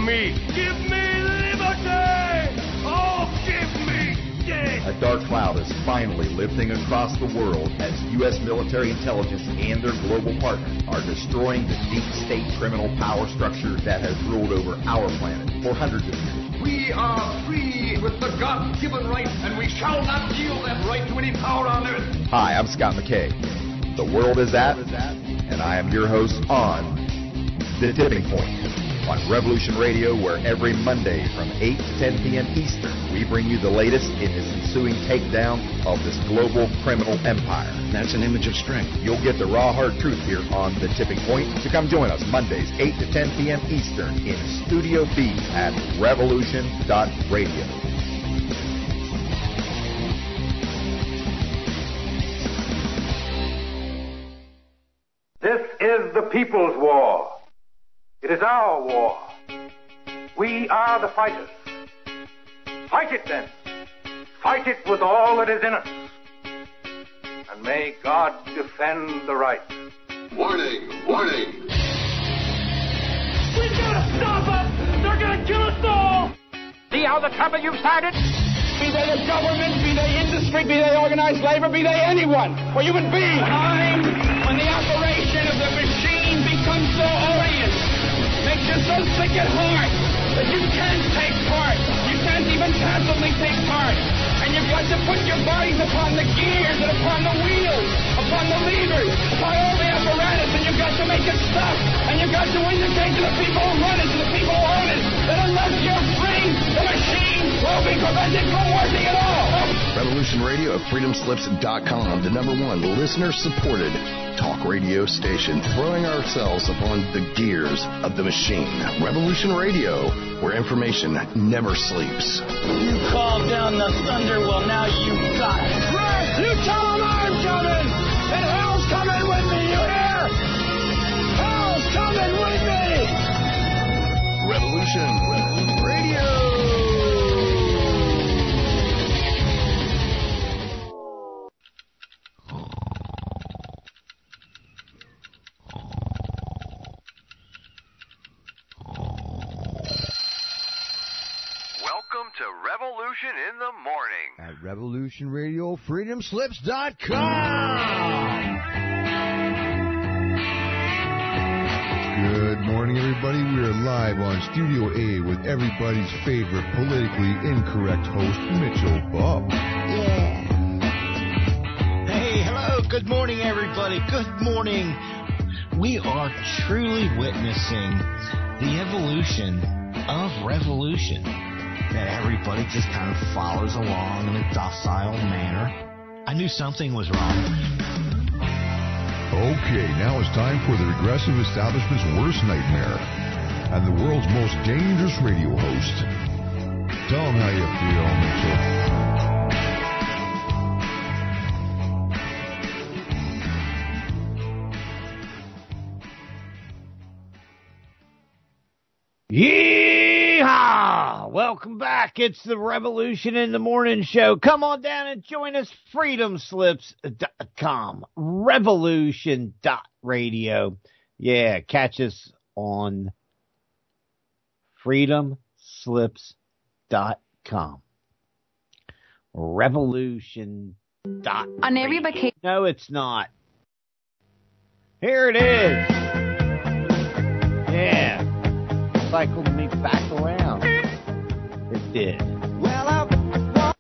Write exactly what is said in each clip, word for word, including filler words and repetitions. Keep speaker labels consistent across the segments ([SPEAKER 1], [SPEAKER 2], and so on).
[SPEAKER 1] me. Give me liberty! Oh, give me death!
[SPEAKER 2] A dark cloud is finally lifting across the world as U S military intelligence and their global partners are destroying the deep state criminal power structure that has ruled over our planet for hundreds of years.
[SPEAKER 1] We are free with the God-given right, and we shall not yield that right to any power on earth.
[SPEAKER 2] Hi, I'm Scott McKay. The world is at, and I am your host on The Tipping Point on Revolution Radio, where every Monday from eight to ten p.m. Eastern, we bring you the latest in this ensuing takedown of this global criminal empire.
[SPEAKER 3] That's an image of strength.
[SPEAKER 2] You'll get the raw, hard truth here on The Tipping Point. So come join us Mondays, eight to ten p.m. Eastern in Studio B at revolution dot radio.
[SPEAKER 4] This is the people's war. It is our war. We are the fighters. Fight it then. Fight it with all that is in us. And may God defend the right.
[SPEAKER 5] Warning! Warning!
[SPEAKER 1] We've got to stop them! They're going to kill us all!
[SPEAKER 4] See how the trouble you've started?
[SPEAKER 6] Be they the government, be they industry, be they organized labor, be they anyone, or human beings. Time when the operation of the machine becomes so odious, makes you so sick at heart that you can't take part. You can't even passively take part. And you've got to put your bodies upon the gears and upon the wheels, upon the levers, upon all the apparatus, and you've got to make it stop. And you've got to indicate to the people who run it, to the people who own it, that unless you're free, the machine will be prevented from working at all.
[SPEAKER 3] Revolution Radio at freedom slips dot com, the number one listener-supported talk radio station, throwing ourselves upon the gears of the machine. Revolution Radio, where information never sleeps.
[SPEAKER 7] You called down the thunder, well now you got it.
[SPEAKER 6] Right, you tell them I'm coming, and hell's coming with me, you hear? Hell's coming with me!
[SPEAKER 3] Revolution Radio.
[SPEAKER 8] Welcome to Revolution in the Morning
[SPEAKER 9] at Revolution Radio Freedom Slips dot com. Good morning, everybody. We are live on Studio A with everybody's favorite politically incorrect host, Mitchell Bob.
[SPEAKER 7] Yeah. Hey, hello. Good morning, everybody. Good morning. We are truly witnessing the evolution of revolution. That everybody just kind of follows along in a docile manner. I knew something was wrong.
[SPEAKER 9] Okay, now it's time for the regressive establishment's worst nightmare and the world's most dangerous radio host. Tell them how you feel, Mitchell.
[SPEAKER 10] Yeehaw! Welcome back. It's the Revolution in the Morning show. Come on down and join us. freedom slips dot com. Revolution dot radio. Yeah, catch us on freedom slips dot com. Revolution dot
[SPEAKER 11] on every vacation.
[SPEAKER 10] No, it's not. Here it is. Yeah. Cycled me back around. It did. Well, I...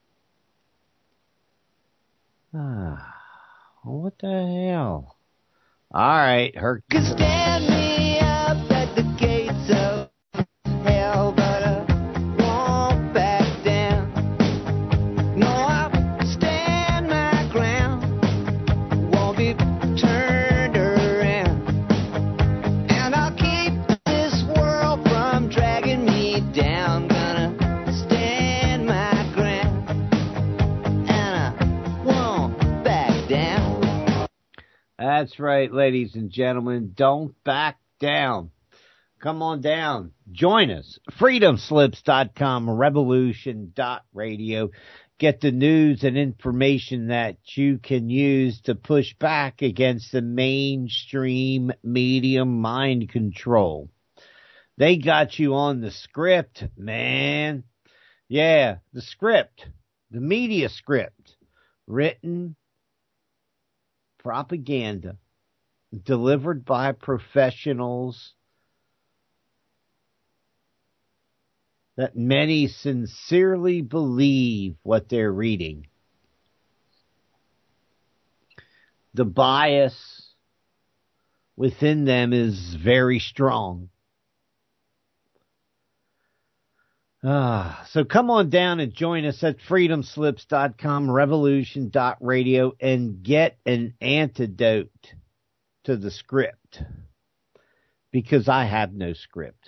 [SPEAKER 10] Ah, what the hell? All right, her.
[SPEAKER 12] Could stand me up at the gates of hell, but I won't back down. No, I'll stand my ground. Won't be turned around, and I'll keep this world from dragging me down. Gonna stand my ground, and I won't back down.
[SPEAKER 10] That's right, ladies and gentlemen. Don't back down. Come on down. Join us. freedom slips dot com, revolution dot radio. Get the news and information that you can use to push back against the mainstream media mind control. They got you on the script, man. Yeah, the script, the media script, written propaganda delivered by professionals that many sincerely believe what they're reading. The bias within them is very strong. Ah, so come on down and join us at freedom slips dot com, revolution dot radio, and get an antidote to the script. Because I have no script.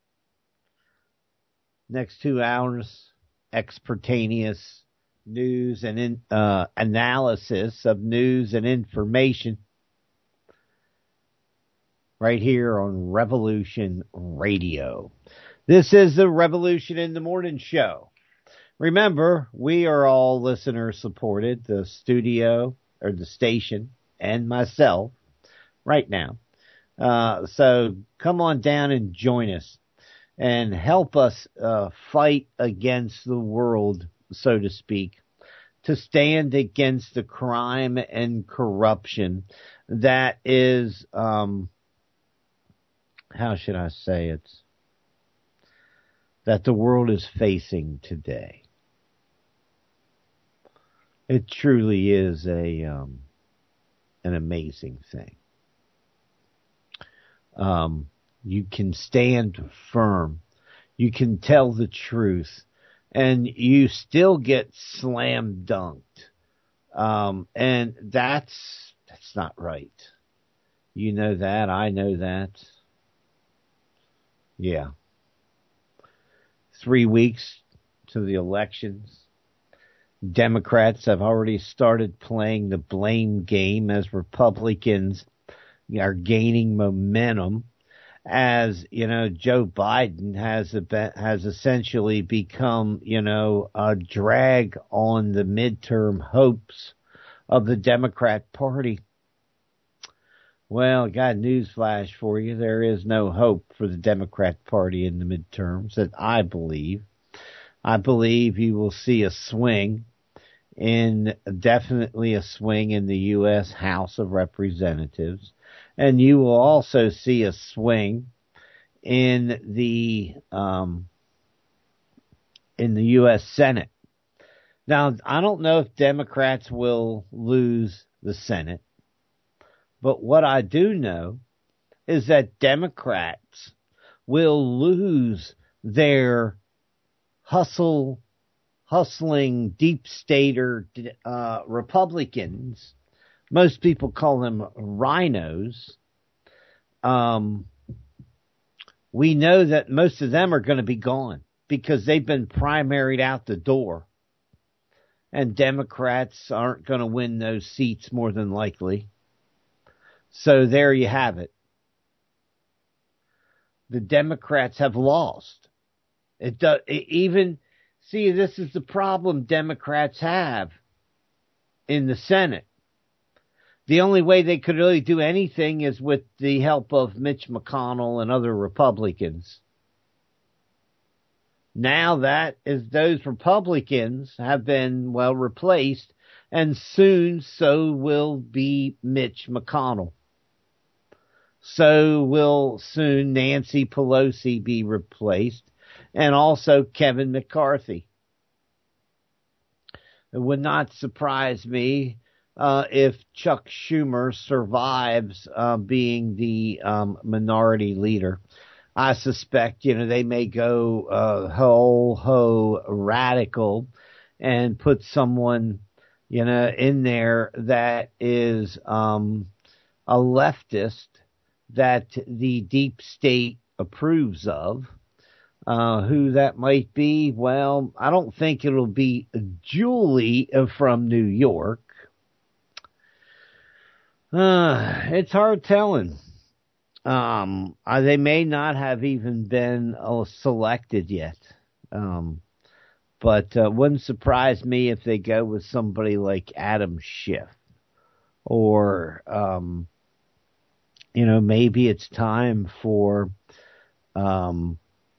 [SPEAKER 10] Next two hours, extemporaneous news and in, uh, analysis of news and information. Right here on Revolution Radio. This is the Revolution in the Morning show. Remember, we are all listener supported, the studio or the station and myself right now. Uh, so come on down and join us and help us uh, fight against the world, so to speak, to stand against the crime and corruption that is, um, how should I say it? That the world is facing today. It truly is a um, an amazing thing. Um, you can stand firm. You can tell the truth, and you still get slam dunked. Um, and that's that's not right. You know that. I know that. Yeah. Three weeks to the elections. Democrats have already started playing the blame game as Republicans are gaining momentum. As, you know, Joe Biden has a, has essentially become, you know, a drag on the midterm hopes of the Democrat Party. Well, I got a news flash for you. There is no hope for the Democrat Party in the midterms that I believe. I believe you will see a swing in, definitely a swing in the U S House of Representatives. And you will also see a swing in the, um, in the U S Senate. Now, I don't know if Democrats will lose the Senate. But what I do know is that Democrats will lose their hustle, hustling, deep stater uh, Republicans. Most people call them rhinos. Um, we know that most of them are going to be gone because they've been primaried out the door. And Democrats aren't going to win those seats more than likely. So there you have it. The Democrats have lost. It does it even see this is the problem Democrats have in the Senate. The only way they could really do anything is with the help of Mitch McConnell and other Republicans. Now that is those Republicans have been well replaced, and soon so will be Mitch McConnell. So will soon Nancy Pelosi be replaced, and also Kevin McCarthy. It would not surprise me uh, if Chuck Schumer survives uh, being the um, minority leader. I suspect, you know, they may go uh, ho ho radical and put someone, you know, in there that is um, a leftist that the deep state approves of. Uh, who that might be? Well, I don't think it'll be Julie from New York. Uh, it's hard telling. Um, uh, they may not have even been uh, selected yet. Um, but uh, wouldn't surprise me if they go with somebody like Adam Schiff, or um, you know, maybe it's time for um,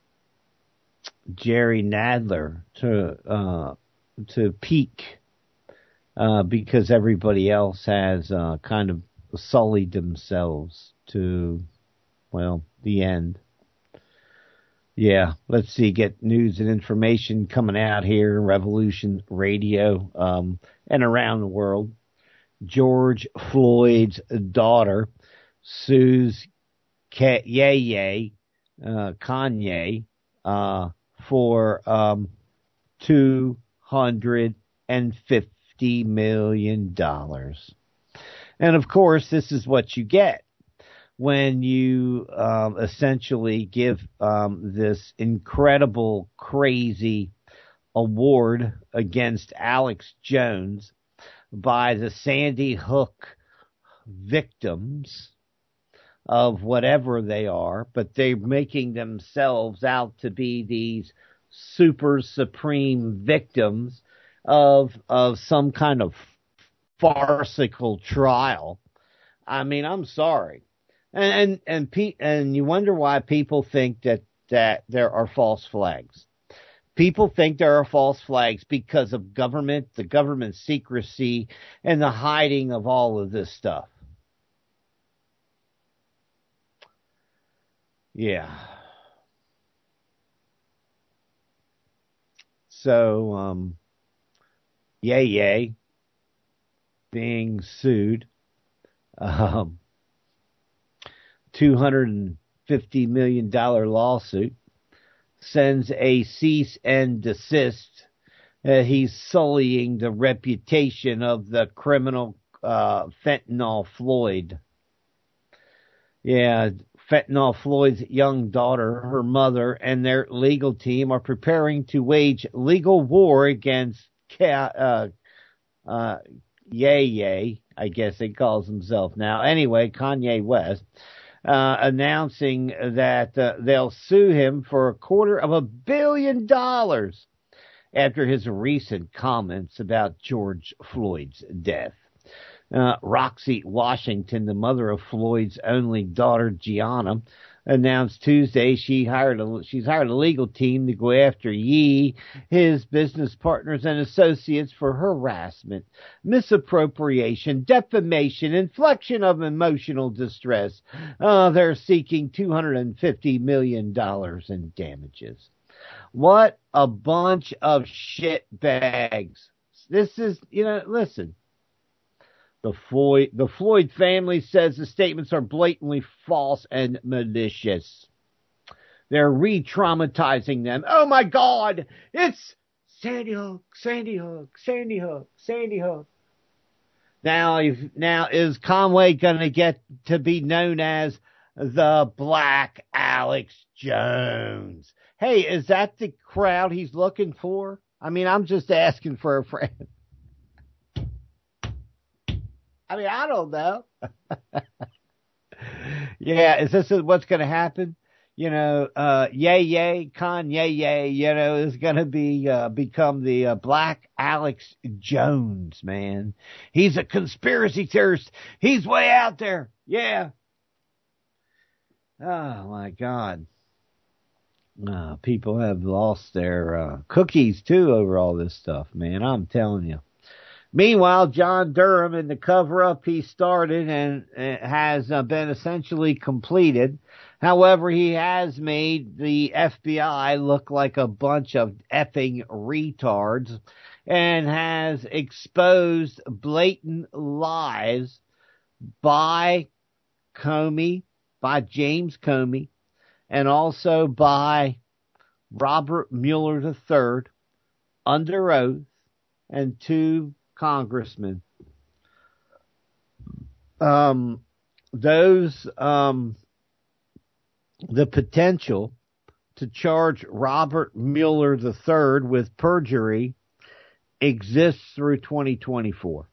[SPEAKER 10] Jerry Nadler to uh, to peak uh, because everybody else has uh, kind of sullied themselves to, well, the end. Yeah, let's see, get news and information coming out here, Revolution Radio, um, and around the world. George Floyd's daughter sues K- Ye Ye, uh, Kanye, uh, for, um, two hundred fifty million dollars. And of course, this is what you get when you um, essentially give um, this incredible, crazy award against Alex Jones by the Sandy Hook victims of whatever they are, but they're making themselves out to be these super supreme victims of of some kind of farcical trial. I mean, I'm sorry. And and and, pe- and you wonder why people think that, that there are false flags. People think there are false flags because of government, the government secrecy, and the hiding of all of this stuff. Yeah. So, um, Ye Ye being sued, um, two hundred fifty million dollars lawsuit, sends a cease and desist. Uh, he's sullying the reputation of the criminal uh, Fentanyl Floyd. Yeah, Fentanyl Floyd's young daughter, her mother, and their legal team are preparing to wage legal war against uh, uh, Ye Ye, I guess he calls himself now. Anyway, Kanye West. Uh, announcing that uh, they'll sue him for a quarter of a billion dollars after his recent comments about George Floyd's death. Uh, Roxy Washington, the mother of Floyd's only daughter, Gianna, announced Tuesday she hired a, she's hired a legal team to go after Ye, his business partners and associates for harassment, misappropriation, defamation, infliction of emotional distress. Uh, they're seeking two hundred fifty million dollars in damages. What a bunch of shit bags. This is, you know, listen. The Floyd, the Floyd family says the statements are blatantly false and malicious. They're re-traumatizing them. Oh my God, it's Sandy Hook, Sandy Hook, Sandy Hook, Sandy Hook. Now, if, now is Conway going to get to be known as the Black Alex Jones? Hey, is that the crowd he's looking for? I mean, I'm just asking for a friend. I mean, I don't know. Yeah, is this what's going to happen? You know, uh, Ye Ye, Kanye Ye, you know, is going to be, uh, become the uh, Black Alex Jones, man. He's a conspiracy theorist. He's way out there. Yeah. Oh, my God. Uh, people have lost their uh, cookies, too, over all this stuff, man. I'm telling you. Meanwhile, John Durham in the cover-up he started and uh, has uh, been essentially completed. However, he has made the F B I look like a bunch of effing retards and has exposed blatant lies by Comey, by James Comey, and also by Robert Mueller the third under oath, and two congressmen. Um, those, um, the potential to charge Robert Mueller the third with perjury exists through twenty twenty-four.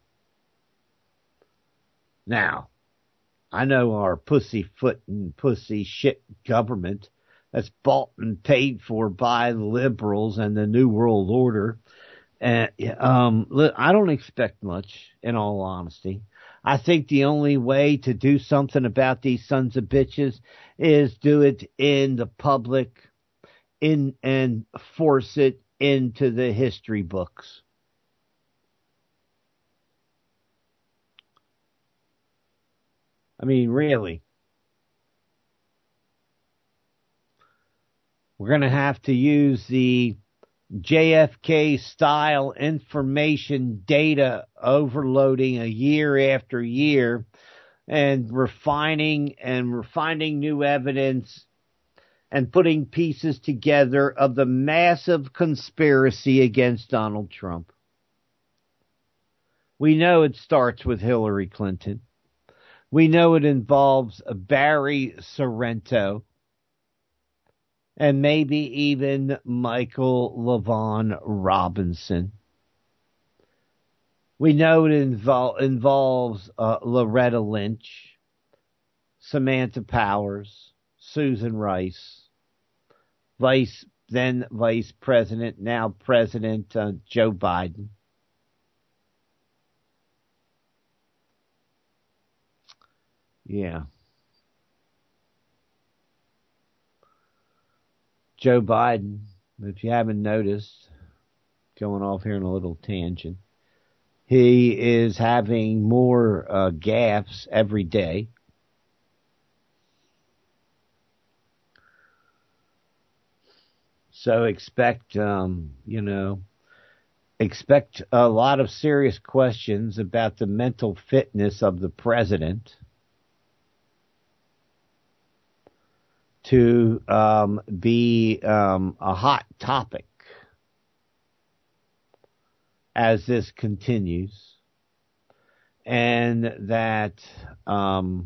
[SPEAKER 10] Now, I know our pussyfoot and pussy shit government that's bought and paid for by the liberals and the New World Order. And, um, I don't expect much, in all honesty. I think the only way to do something about these sons of bitches is do it in the public in and force it into the history books. I mean, really. We're going to have to use the J F K style information data overloading a year after year and refining and refining new evidence and putting pieces together of the massive conspiracy against Donald Trump. We know it starts with Hillary Clinton. We know it involves Barry Sorrento and maybe even Michael LaVaughn Robinson. We know it invol- involves uh, Loretta Lynch, Samantha Powers, Susan Rice, Vice then Vice President, now President uh, Joe Biden. Yeah. Joe Biden, if you haven't noticed, going off here on a little tangent, he is having more uh, gaffes every day. So expect, um, you know, expect a lot of serious questions about the mental fitness of the president to um, be um, a hot topic as this continues, and that um,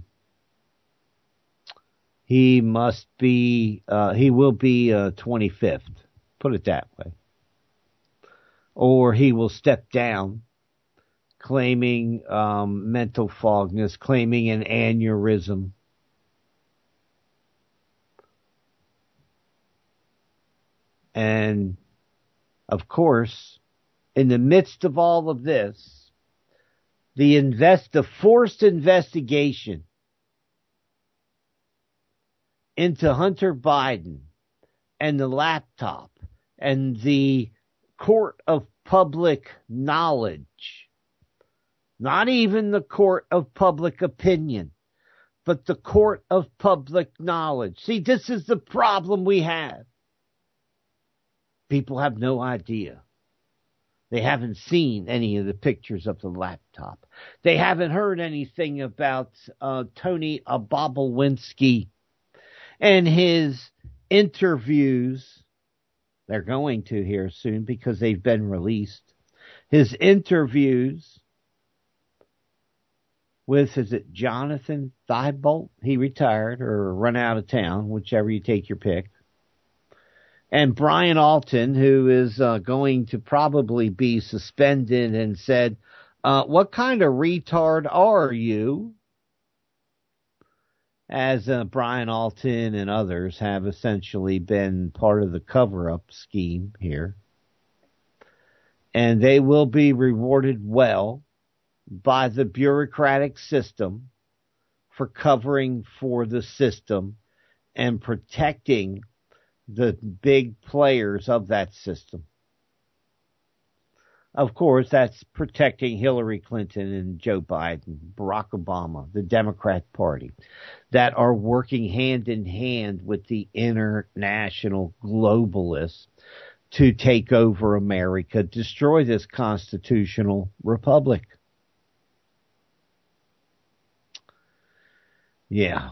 [SPEAKER 10] he must be, uh, he will be uh, twenty-fifth, put it that way, or he will step down, claiming um, mental fogness, claiming an aneurysm. And, of course, in the midst of all of this, the invest, the forced investigation into Hunter Biden and the laptop and the court of public knowledge, not even the court of public opinion, but the court of public knowledge. See, this is the problem we have. People have no idea. They haven't seen any of the pictures of the laptop. They haven't heard anything about uh, Tony Bobulinski and his interviews. They're going to here soon because they've been released. His interviews with, is it Jonathan Thibault? He retired or run out of town, whichever you take your pick. And Brian Alton, who is uh, going to probably be suspended, and said, uh, what kind of retard are you? As uh, Brian Alton and others have essentially been part of the cover-up scheme here. And they will be rewarded well by the bureaucratic system for covering for the system and protecting the big players of that system. Of course, that's protecting Hillary Clinton and Joe Biden, Barack Obama, the Democrat Party, that are working hand in hand with the international globalists to take over America, destroy this constitutional republic. Yeah.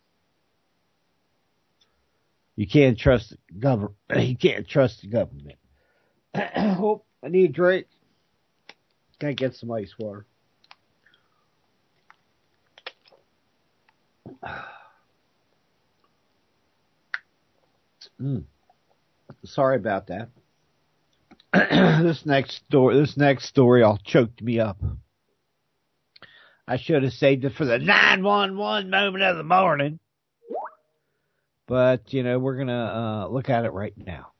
[SPEAKER 10] You can't trust the government. You can't trust the government. Oh, I need a drink. Gotta get some ice water. Mm. Sorry about that. This next story, this next story, all choked me up. I should have saved it for the nine one one moment of the morning. But, you know, we're going to uh, look at it right now.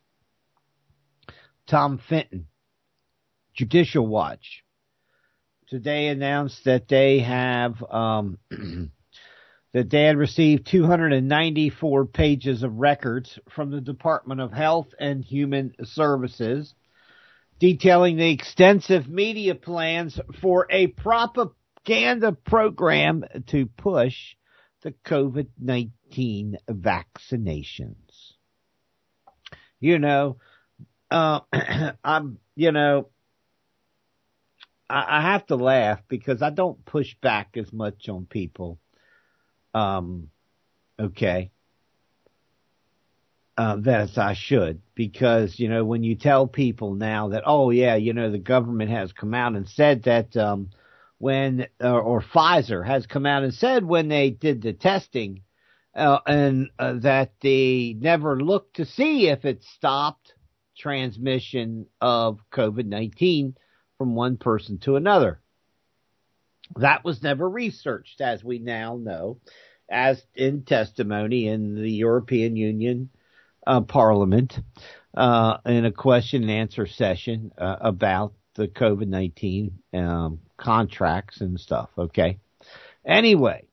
[SPEAKER 10] Tom Fenton, Judicial Watch, today announced that they have um, that they had received two hundred ninety-four pages of records from the Department of Health and Human Services detailing the extensive media plans for a propaganda program to push the COVID nineteen vaccinations. You know, uh, I'm, you know, I, I have to laugh because I don't push back as much on people. Um, okay. Uh, as I should, because, you know, when you tell people now that, oh yeah, you know, the government has come out and said that, um, when, uh, or Pfizer has come out and said when they did the testing, uh, and uh, that they never looked to see if it stopped transmission of COVID nineteen from one person to another. That was never researched, as we now know, as in testimony in the European Union uh, Parliament uh, in a question and answer session uh, about the COVID nineteen um, contracts and stuff. Okay. Anyway,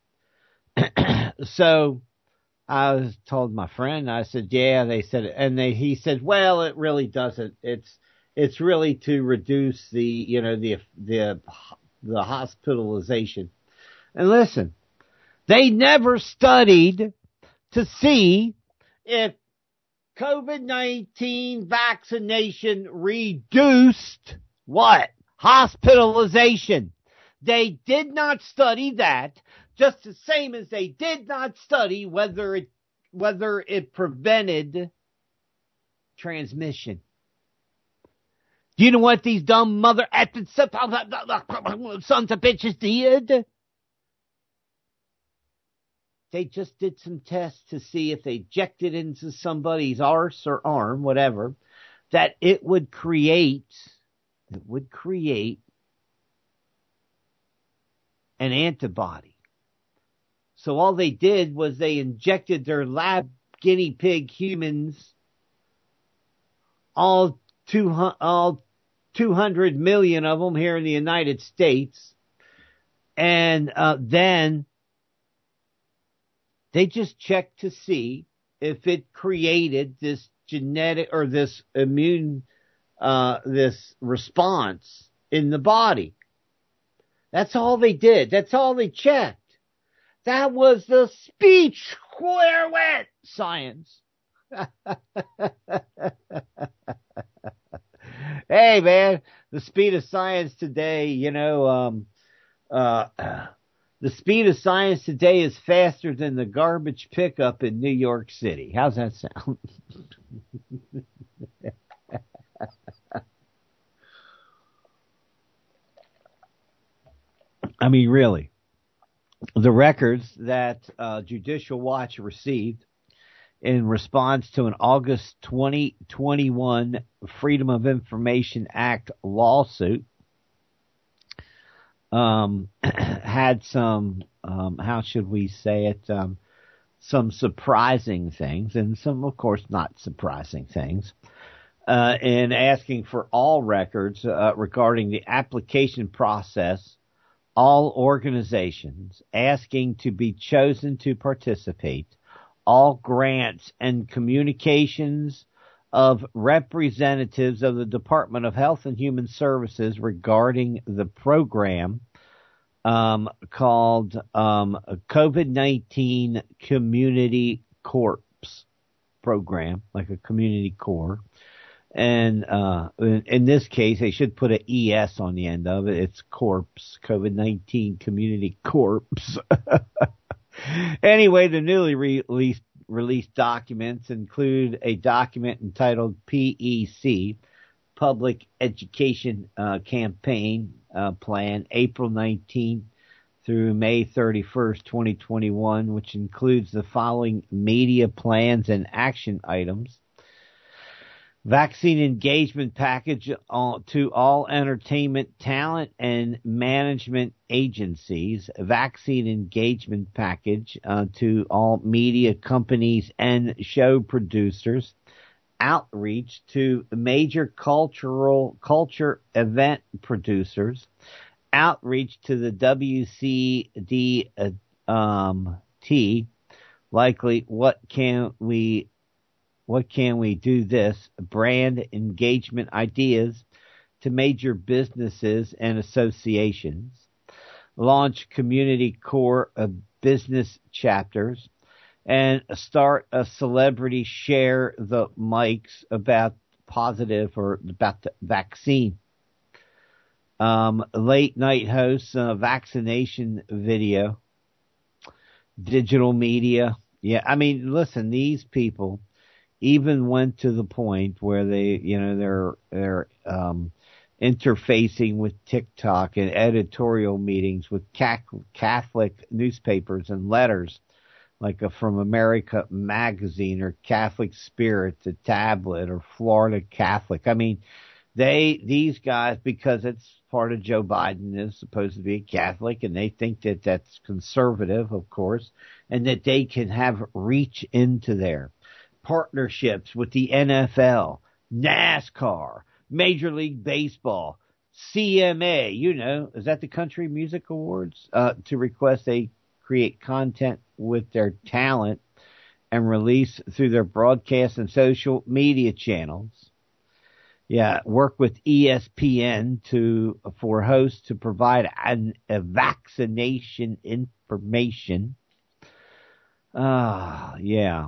[SPEAKER 10] so I was told my friend, I said, yeah, they said it. And they, he said, well, it really doesn't. It's, it's really to reduce the, you know, the, the, the hospitalization. And listen, they never studied to see if COVID nineteen vaccination reduced what? Hospitalization. They did not study that, just the same as they did not study whether it, whether it prevented transmission. Do you know what these dumb mother effing sons of bitches did? They just did some tests to see if they injected into somebody's arse or arm, whatever, that it would create, it would create an antibody. So all they did was they injected their lab guinea pig humans, all two, all two hundred million of them here in the United States, and uh, then they just checked to see if it created this genetic or this immune, uh, this response in the body. That's all they did. That's all they checked. That was the speech where went science. Hey man, the speed of science today, you know, um, uh, the speed of science today is faster than the garbage pickup in New York City. How's that sound? I mean, really, the records that uh, Judicial Watch received in response to an August twenty twenty-one Freedom of Information Act lawsuit um, had some, um, how should we say it, um, some surprising things, and some, of course, not surprising things, uh, in asking for all records uh, regarding the application process. All organizations asking to be chosen to participate, all grants and communications of representatives of the Department of Health and Human Services regarding the program um, called um, COVID nineteen Community Corps program, like a community corps. And uh, in, in this case, they should put an E S on the end of it. It's Corpse, COVID nineteen Community Corps. Anyway, the newly released, released documents include a document entitled P E C, Public Education uh, Campaign uh, Plan, April nineteenth through May thirty-first, twenty twenty-one, which includes the following media plans and action items. Vaccine engagement package to all entertainment talent and management agencies. Vaccine engagement package uh, to all media companies and show producers. Outreach to major cultural culture event producers. outreach to the W C D T, um, likely what can we what can we do this brand engagement ideas to major businesses and associations, launch community core of business chapters, and start a celebrity share the mics about positive or about the vaccine. Um, late night hosts, uh, vaccination video, digital media. Yeah, I mean, listen, these people even went to the point where they, you know, they're, they're, um, interfacing with TikTok and editorial meetings with Catholic newspapers and letters, like a From America Magazine or Catholic Spirit, the Tablet, or Florida Catholic. I mean, they, these guys, because it's part of Joe Biden is supposed to be a Catholic, and they think that that's conservative, of course, and that they can have reach into their partnerships with the N F L, NASCAR, Major League Baseball, C M A, you know, is that the Country Music Awards, uh, to request they create content with their talent and release through their broadcast and social media channels. Yeah, work with E S P N to for hosts to provide an, a vaccination information. Ah, uh, yeah.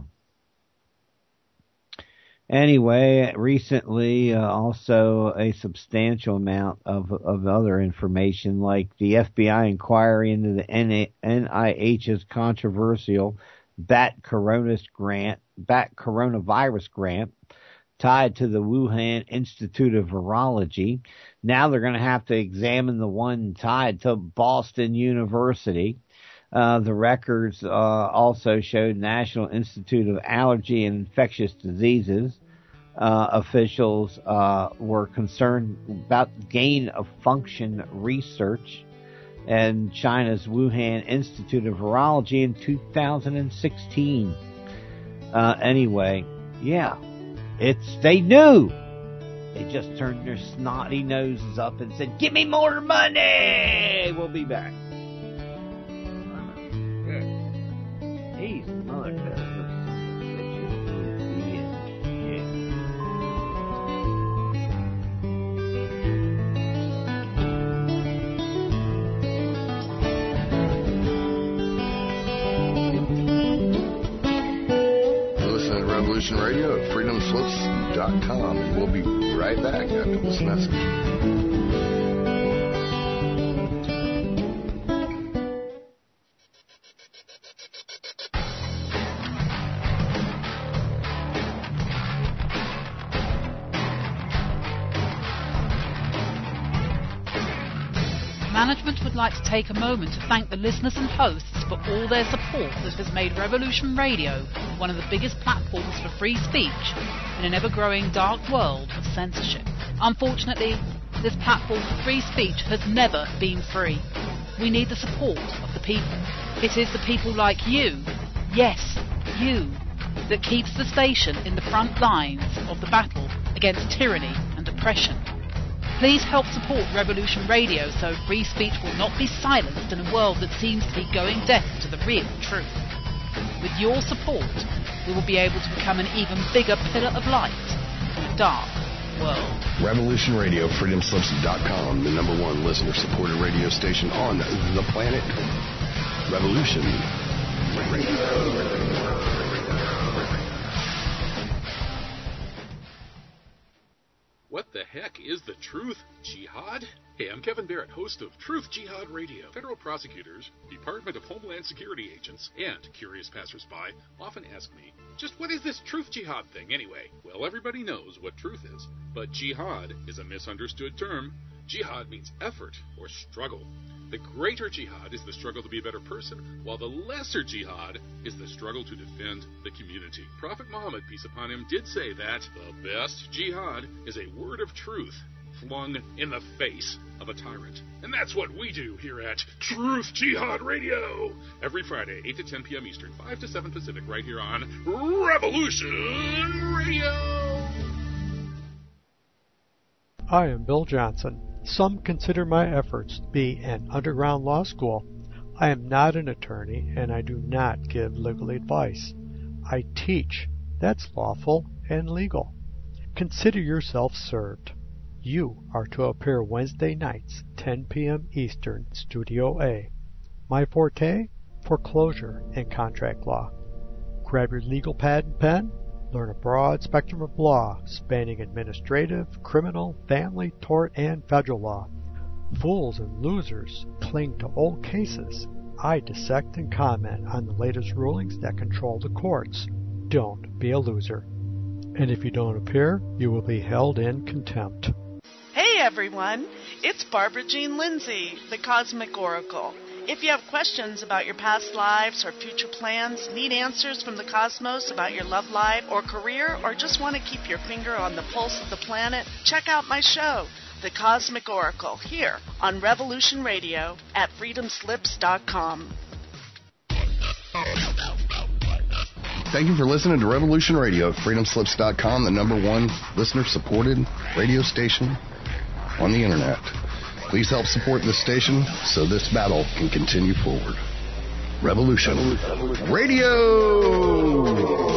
[SPEAKER 10] Anyway, recently, uh, also a substantial amount of of other information, like the F B I inquiry into the N I H's controversial bat coronavirus grant, bat coronavirus grant, tied to the Wuhan Institute of Virology. Now they're going to have to examine the one tied to Boston University. Uh, the records uh, also showed National Institute of Allergy and Infectious Diseases uh, officials uh, were concerned about gain of function research and China's Wuhan Institute of Virology in two thousand sixteen. Uh, anyway, yeah, it's they knew. They just turned their snotty noses up and said, "Give me more money." We'll be back. These motherfuckers.
[SPEAKER 3] Listen to Revolution Radio at freedom slips dot com, and we'll be right back after this message.
[SPEAKER 11] Management would like to take a moment to thank the listeners and hosts for all their support that has made Revolution Radio one of the biggest platforms for free speech in an ever-growing dark world of censorship. Unfortunately, this platform for free speech has never been free. We need the support of the people. It is the people like you, yes, you, that keeps the station in the front lines of the battle against tyranny and oppression. Please help support Revolution Radio so free speech will not be silenced in a world that seems to be going deaf to the real truth. With your support, we will be able to become an even bigger pillar of light in a dark world.
[SPEAKER 3] Revolution Radio, freedom slips dot com, the number one listener-supported radio station on the planet. Revolution Radio.
[SPEAKER 13] What the heck is the truth, Jihad? Hey, I'm Kevin Barrett, host of Truth Jihad Radio. Federal prosecutors, Department of Homeland Security agents, and curious passersby often ask me, just what is this Truth Jihad thing anyway? Well, everybody knows what truth is, but jihad is a misunderstood term. Jihad means effort or struggle. The greater jihad is the struggle to be a better person, while the lesser jihad is the struggle to defend the community. Prophet Muhammad, peace upon him, did say that the best jihad is a word of truth flung in the face of a tyrant. And that's what we do here at Truth Jihad Radio. Every Friday, eight to ten p.m. Eastern, five to seven Pacific, right here on Revolution Radio.
[SPEAKER 14] I am Bill Johnson. Some consider my efforts to be an underground law school. I am not an attorney, and I do not give legal advice. I teach. That's lawful and legal. Consider yourself served. You are to appear Wednesday nights, ten p.m. Eastern, Studio A. My forte? Foreclosure and contract law. Grab your legal pad and pen. Learn a broad spectrum of law spanning administrative, criminal, family, tort, and federal law. Fools and losers cling to old cases. I dissect and comment on the latest rulings that control the courts. Don't be a loser. And if you don't appear, you will be held in contempt.
[SPEAKER 15] Hey everyone, it's Barbara Jean Lindsay, the Cosmic Oracle. If you have questions about your past lives or future plans, need answers from the cosmos about your love life or career, or just want to keep your finger on the pulse of the planet, check out my show, The Cosmic Oracle, here on Revolution Radio at freedom slips dot com.
[SPEAKER 3] Thank you for listening to Revolution Radio at freedom slips dot com, the number one listener-supported radio station on the Internet. Please help support this station so this battle can continue forward. Revolution Radio!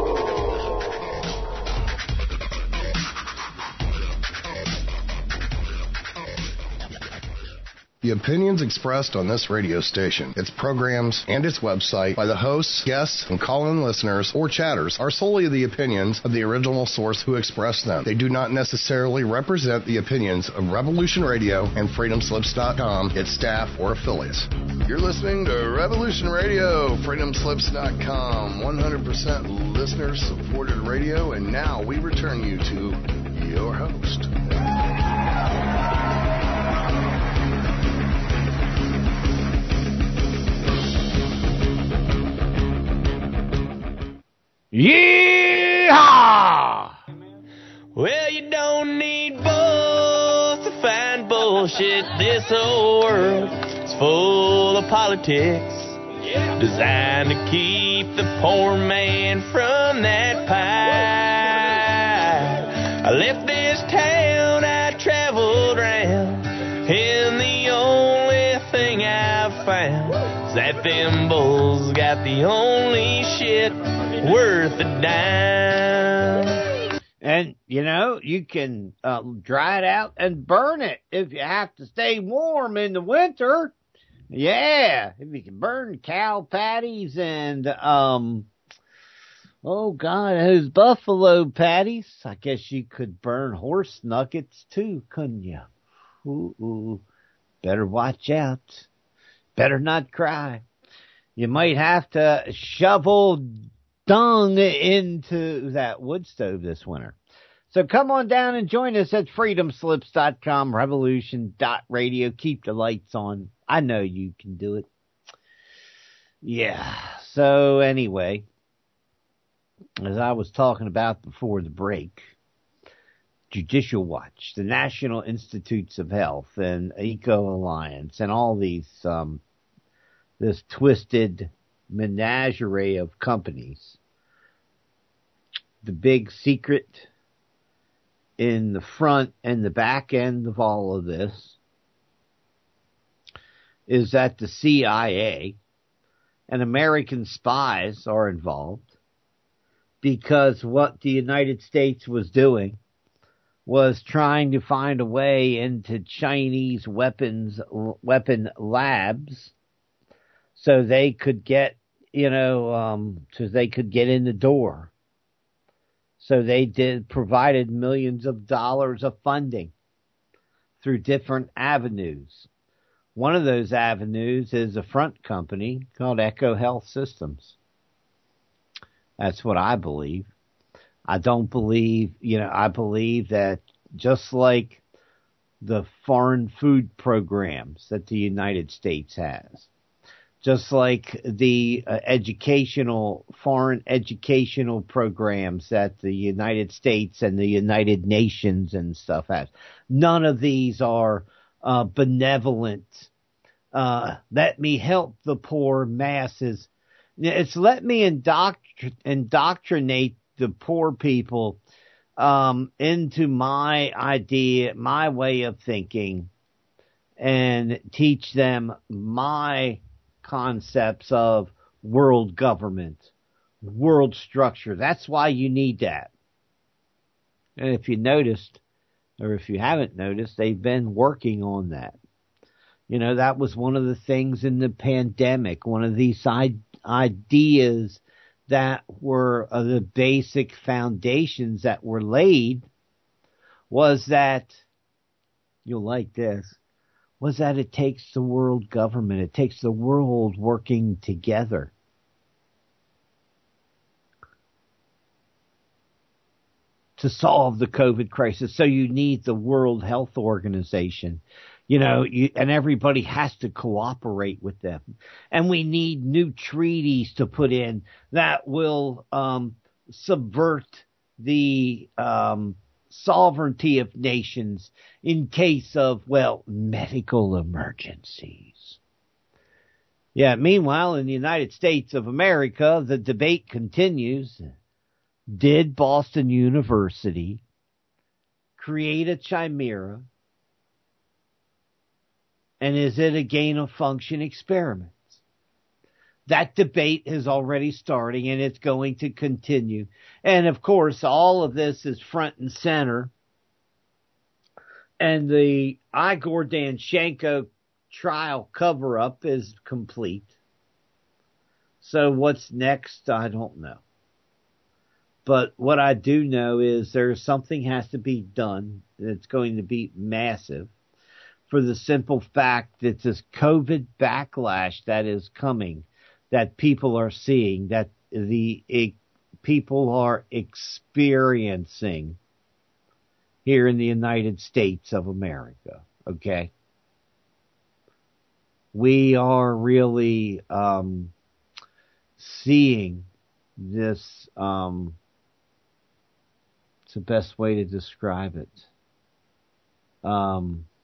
[SPEAKER 3] The opinions expressed on this radio station, its programs, and its website by the hosts, guests, and call-in listeners or chatters are solely the opinions of the original source who expressed them. They do not necessarily represent the opinions of Revolution Radio and freedom slips dot com, its staff, or affiliates. You're listening to Revolution Radio, freedom slips dot com, one hundred percent listener-supported radio, and now we return you to your host.
[SPEAKER 16] Yeehaw! Well, you don't need both to find bullshit. This whole world is full of politics, designed to keep the poor man from that pie. I left this town, I traveled around, and the only thing I've found is that them bulls got the only shit worth a dime.
[SPEAKER 10] And, you know, you can uh, dry it out and burn it if you have to stay warm in the winter. Yeah, if you can burn cow patties and, um, oh, God, those buffalo patties. I guess you could burn horse nuggets, too, couldn't you? Ooh, ooh. Better watch out. Better not cry. You might have to shovel dung into that wood stove this winter. So come on down and join us at freedom slips dot com, revolution dot radio. Keep the lights on. I know you can do it. Yeah. So anyway, as I was talking about before the break, Judicial Watch, the National Institutes of Health, and Eco Alliance, and all these, um, this twisted menagerie of companies. The big secret in the front and the back end of all of this is that the C I A and American spies are involved, because what the United States was doing was trying to find a way into Chinese weapons, weapon labs, so they could get, you know, um, so they could get in the door. So they did provided millions of dollars of funding through different avenues. One of those avenues is a front company called Echo Health Systems. That's what I believe. I don't believe, you know, I believe that just like the foreign food programs that the United States has, just like the uh, educational, foreign educational programs that the United States and the United Nations and stuff has. None of these are uh, benevolent. Uh, let me help the poor masses. It's let me indoctr- indoctrinate the poor people um, into my idea, my way of thinking, and teach them my concepts of world government, world structure. That's why you need that. And if you noticed, or if you haven't noticed, they've been working on that. You know, that was one of the things in the pandemic, one of these I- ideas that were uh, the basic foundations that were laid was that, you'll like this, was that it takes the world government, it takes the world working together. To solve the COVID crisis. So you need the World Health Organization, you know, you, and everybody has to cooperate with them. And we need new treaties to put in that will um, subvert the um, sovereignty of nations in case of, well, medical emergencies. Yeah, meanwhile, in the United States of America, the debate continues. Did Boston University create a chimera? And is it a gain-of-function experiment? That debate is already starting, and it's going to continue. And, of course, all of this is front and center. And the Igor Danchenko trial cover-up is complete. So what's next, I don't know. But what I do know is there's something has to be done that's going to be massive for the simple fact that this COVID backlash that is coming, that people are seeing, that the it, people are experiencing here in the United States of America, okay? We are really um, seeing this... Um, the best way to describe it. Um,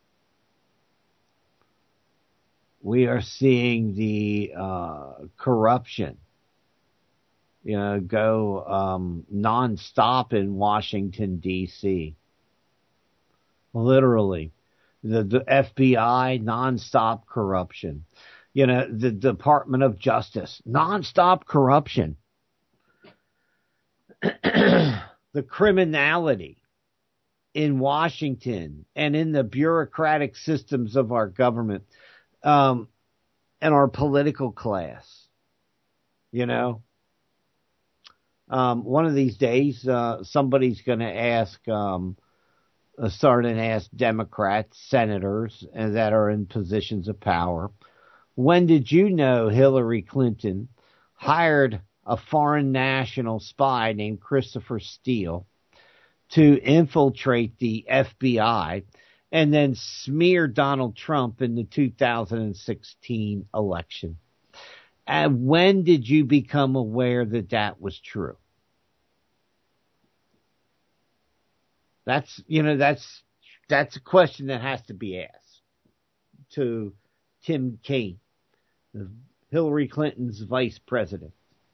[SPEAKER 10] we are seeing the uh, corruption, you know, go um, nonstop in Washington, D C Literally, the, the F B I, nonstop corruption. You know, the Department of Justice, nonstop corruption. The criminality in Washington and in the bureaucratic systems of our government, um, and our political class, you know, um, one of these days, uh, somebody's going to ask, um, uh, start and ask Democrats, senators uh, that are in positions of power, when did you know Hillary Clinton hired a foreign national spy named Christopher Steele to infiltrate the F B I and then smear Donald Trump in the two thousand sixteen election? And when did you become aware that that was true? That's, you know, that's, that's a question that has to be asked to Tim Kaine, Hillary Clinton's vice president.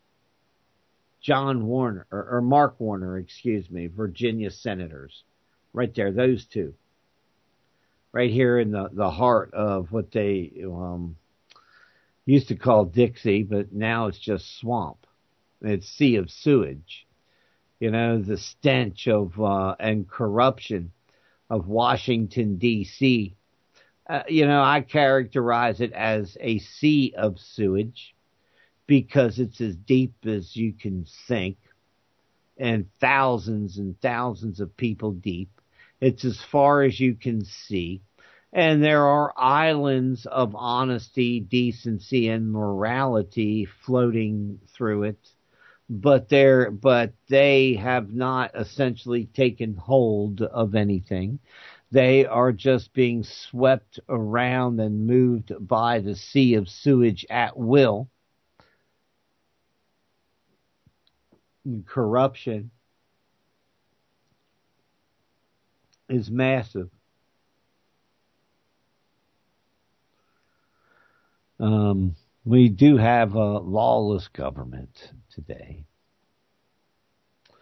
[SPEAKER 10] John Warner, or, or Mark Warner, excuse me, Virginia senators. Right there, those two. Right here in the, the heart of what they um, used to call Dixie, but now it's just swamp. It's sea of sewage. You know, the stench of uh, and corruption of Washington, D C Uh, you know, I characterize it as a sea of sewage, because it's as deep as you can sink and thousands and thousands of people deep. It's as far as you can see. And there are islands of honesty, decency, and morality floating through it. But they're, but they have not essentially taken hold of anything. They are just being swept around and moved by the sea of sewage at will. Corruption is massive. Um, we do have a lawless government today.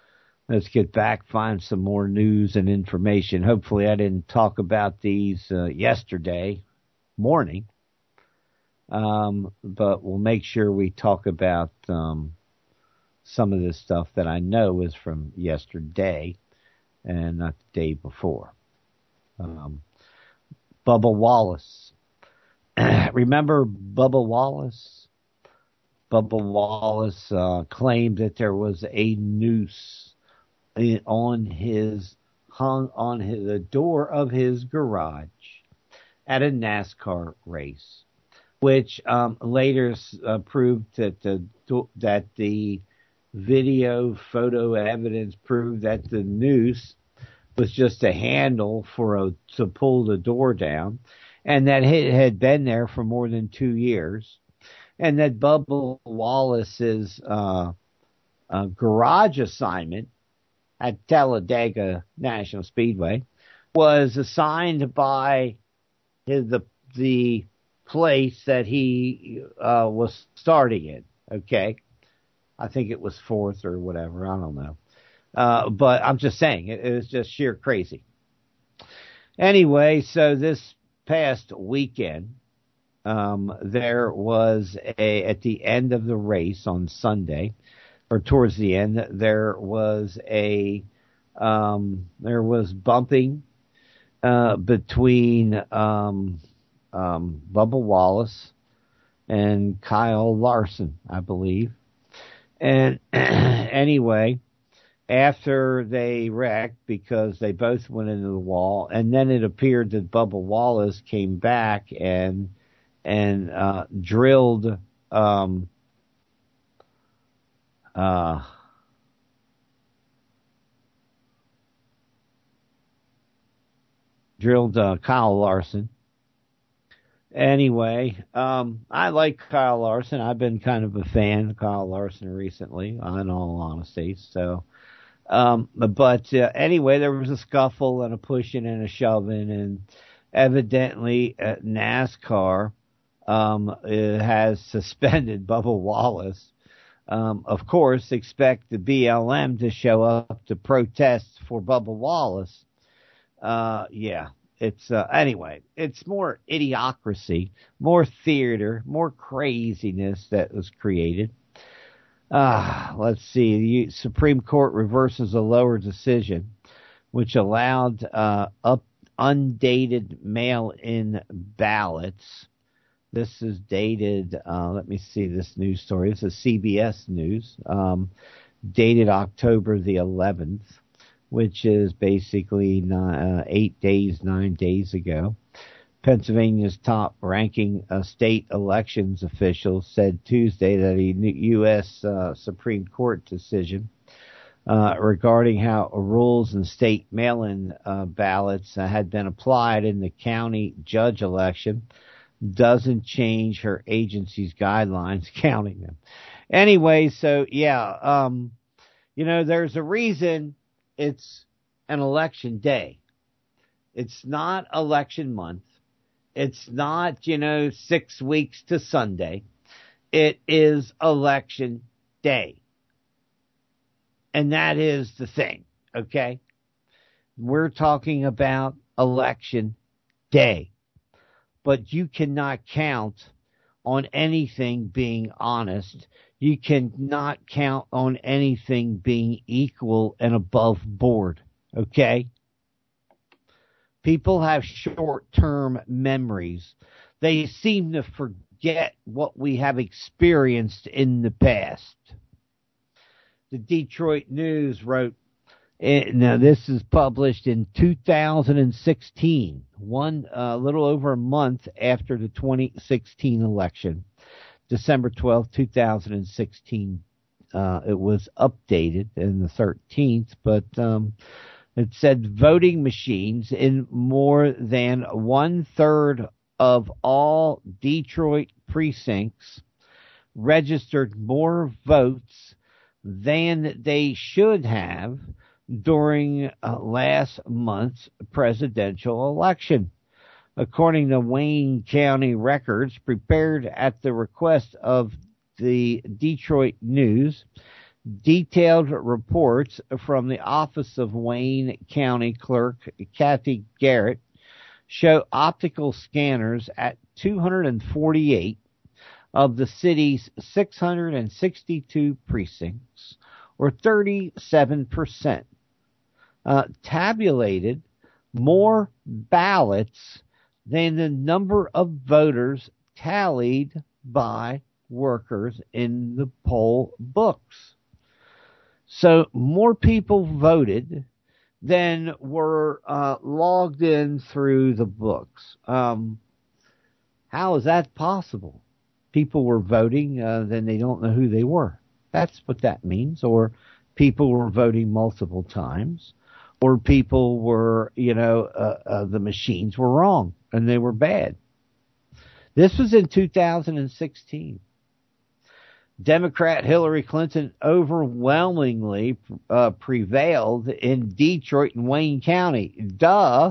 [SPEAKER 10] let's get back, find some more news and information. Hopefully I didn't talk about these uh, yesterday morning, um, but we'll make sure we talk about um, some of this stuff that I know is from yesterday and not the day before. Um, Bubba Wallace. Remember Bubba Wallace? Bubba Wallace uh, claimed that there was a noose in, on his, hung on his, the door of his garage at a NASCAR race, which um, later uh, proved that the that the video photo evidence proved that the noose was just a handle for a to pull the door down, and that it had been there for more than two years, and that Bubba Wallace's uh, uh, garage assignment at Talladega National Speedway was assigned by his, the the place that he uh, was starting in. Okay, I think it was fourth or whatever. I don't know. Uh, but I'm just saying, it, it was just sheer crazy. Anyway, so this past weekend, um, there was a, at the end of the race on Sunday, or towards the end, there was a, um, there was bumping, uh, between, um, um, Bubba Wallace and Kyle Larson, I believe. And anyway, after they wrecked, because they both went into the wall, and then it appeared that Bubba Wallace came back and and uh, drilled um, uh, drilled uh, Kyle Larson. Anyway, um, I like Kyle Larson. I've been kind of a fan of Kyle Larson recently, in all honesty. So, um, but uh, anyway, there was a scuffle and a pushing and a shoving, and evidently uh, NASCAR um, has suspended Bubba Wallace. Um, of course, expect the B L M to show up to protest for Bubba Wallace. Uh, yeah. It's, uh, anyway, it's more idiocracy, more theater, more craziness that was created. Uh, let's see. The Supreme Court reverses a lower decision, which allowed, uh, up undated mail-in ballots. This is dated, uh, let me see this news story. This is C B S News, um, dated October the eleventh. Which is basically nine, uh, eight days, nine days ago. Pennsylvania's top-ranking uh, state elections official said Tuesday that a U S Uh, Supreme Court decision uh, regarding how rules and state mail-in uh, ballots uh, had been applied in the county judge election doesn't change her agency's guidelines counting them. Anyway, so yeah, um, you know, there's a reason it's an election day. It's not election month. It's not, you know, six weeks to Sunday. It is election day. And that is the thing, okay? We're talking about election day. But you cannot count on anything being honest. You cannot count on anything being equal and above board, okay? People have short-term memories. They seem to forget what we have experienced in the past. The Detroit News wrote, now this is published in two thousand sixteen, one a uh, little over a month after the twenty sixteen election. December twelfth, two thousand sixteen, uh, it was updated in the thirteenth, but um, it said voting machines in more than one-third of all Detroit precincts registered more votes than they should have during uh, last month's presidential election. According to Wayne County records prepared at the request of the Detroit News, Detailed reports from the Office of Wayne County Clerk Kathy Garrett show optical scanners at two hundred forty-eight of the city's six hundred sixty-two precincts, or thirty-seven percent, uh, tabulated more ballots than the number of voters tallied by workers in the poll books. So more people voted than were uh, logged in through the books. Um, how is that possible? People were voting, uh, then they don't know who they were. That's what that means. Or people were voting multiple times. Or people were, you know, uh, uh, the machines were wrong and they were bad. This was in two thousand sixteen. Democrat Hillary Clinton overwhelmingly uh, prevailed in Detroit and Wayne County. Duh.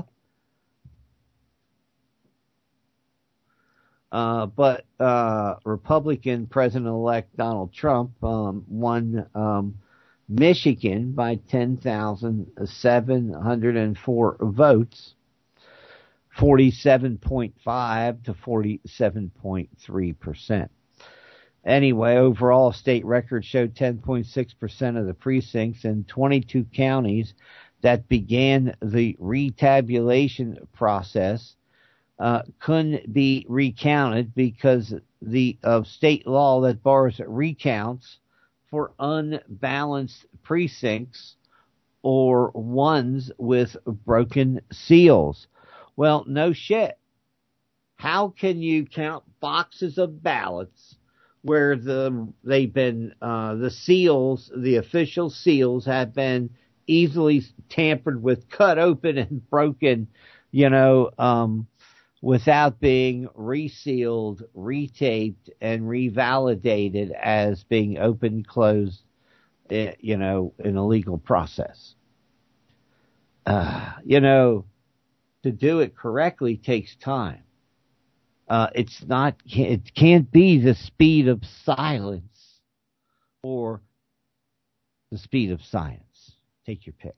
[SPEAKER 10] Uh, but uh, Republican President-elect Donald Trump um, won um, Michigan by ten thousand seven hundred four votes, forty-seven point five to forty-seven point three percent. Anyway, overall, state records showed ten point six percent of the precincts in twenty-two counties that began the retabulation process uh, couldn't be recounted because the of state law that bars recounts for unbalanced precincts or ones with broken seals. Well, no shit. How can you count boxes of ballots where the they've been uh, the seals, the official seals, have been easily tampered with, cut open, and broken, you know, um, without being resealed, retaped, and revalidated as being open, closed, you know, in a legal process. Uh, you know, to do it correctly takes time. Uh, it's not, it can't be the speed of silence or the speed of science. Take your pick.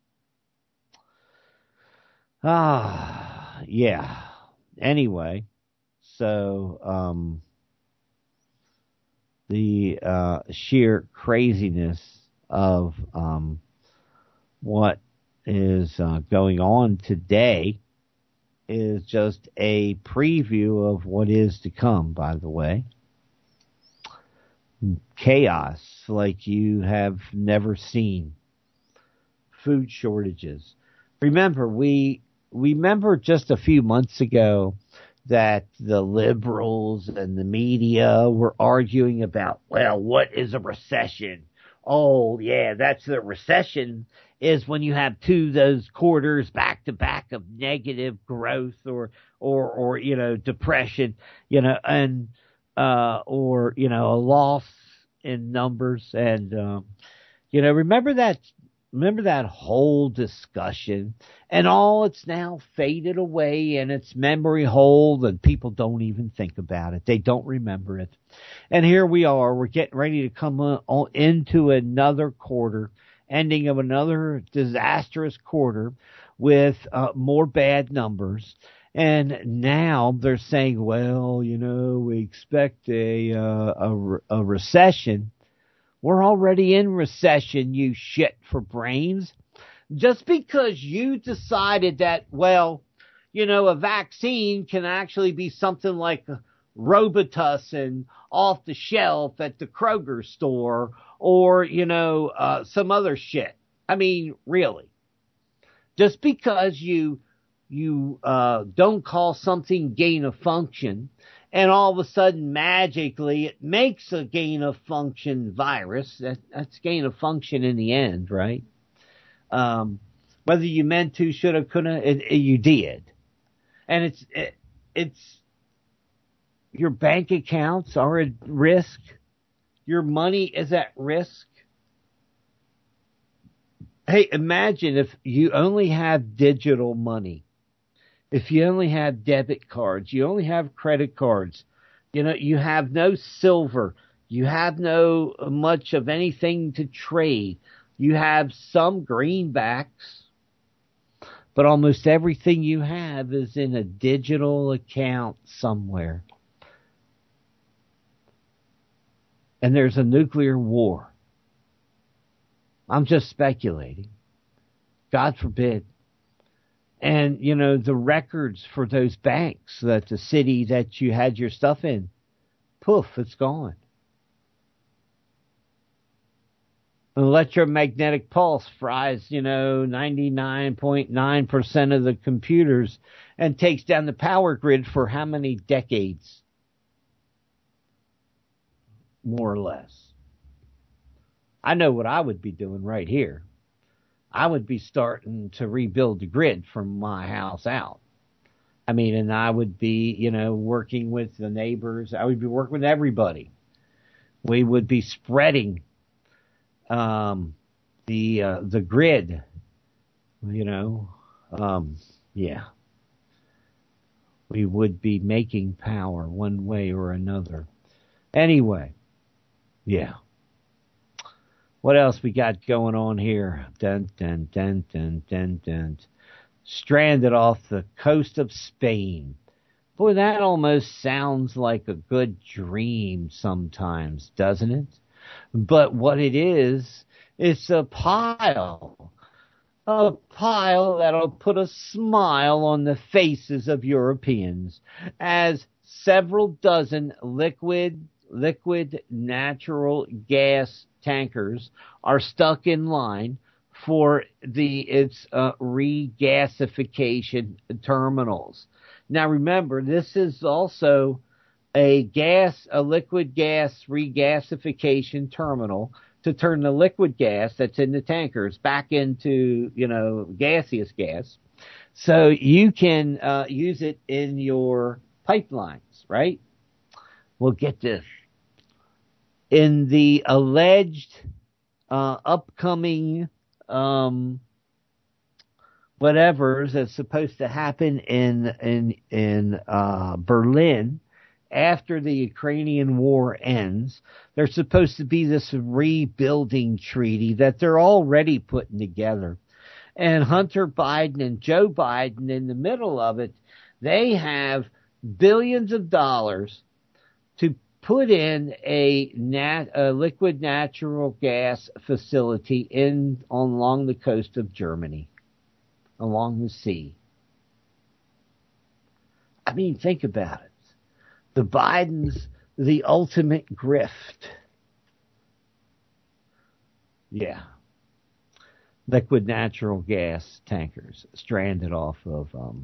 [SPEAKER 10] Ah, yeah. Anyway, so, um, the, uh, sheer craziness of, um, what is, uh, going on today is just a preview of what is to come, by the way. Chaos like you have never seen. Food shortages. Remember, we remember just a few months ago that the liberals and the media were arguing about, well, what is a recession? Oh, yeah, that's the recession is when you have two of those quarters back to back of negative growth or, or, or, you know, depression, you know, and, uh, or, you know, a loss in numbers. And, um, you know, remember that, remember that whole discussion, and all it's now faded away in its memory hole, and people don't even think about it. They don't remember it. And here we are, we're getting ready to come on into another quarter, ending of another disastrous quarter with uh, more bad numbers. And now they're saying, well, you know, we expect a, uh, a, a recession. We're already in recession, you shit for brains. Just because you decided that, well, you know, a vaccine can actually be something like Robitussin off the shelf at the Kroger store, or, you know, uh, some other shit. I mean, really. Just because you, you, uh, don't call something gain of function, and all of a sudden, magically, it makes a gain of function virus. That, that's gain of function in the end, right? Um, whether you meant to, should have, could have, it, it, you did. And it's, it, it's, your bank accounts are at risk. Your money is at risk. Hey, imagine if you only have digital money. If you only have debit cards, you only have credit cards, you know, you have no silver, You have no much of anything to trade. You have some greenbacks, but almost everything you have is in a digital account somewhere. And there's a nuclear war. I'm just speculating. God forbid. And, you know, the records for those banks, that the city that you had your stuff in, poof, it's gone. An electromagnetic pulse fries, you know, ninety-nine point nine percent of the computers and takes down the power grid for how many decades? More or less. I know what I would be doing right here. I would be starting to rebuild the grid from my house out. I mean, and I would be, you know, working with the neighbors. I would be working with everybody. We would be spreading um, the uh, the grid, you know. Um, yeah. We would be making power one way or another. Anyway, yeah. What else we got going on here? Dun, dun, dun, dun, dun, dun. Stranded off the coast of Spain. Boy, that almost sounds like a good dream sometimes, doesn't it? But what it is, it's a pile. A pile that'll put a smile on the faces of Europeans as several dozen liquid, liquid natural gas tankers are stuck in line for the its uh, regasification terminals. Now remember, this is also a gas, a liquid gas regasification terminal to turn the liquid gas that's in the tankers back into, you know, gaseous gas, so you can uh, use it in your pipelines, right? Well, get this. In the alleged uh, upcoming um, whatever's that's supposed to happen in in in uh, Berlin after the Ukrainian war ends, there's supposed to be this rebuilding treaty that they're already putting together. And Hunter Biden and Joe Biden in the middle of it, they have billions of dollars to put in a, nat, a liquid natural gas facility in along the coast of Germany, along the sea. I mean, think about it. The Bidens, the ultimate grift. Yeah. Liquid natural gas tankers stranded off of um,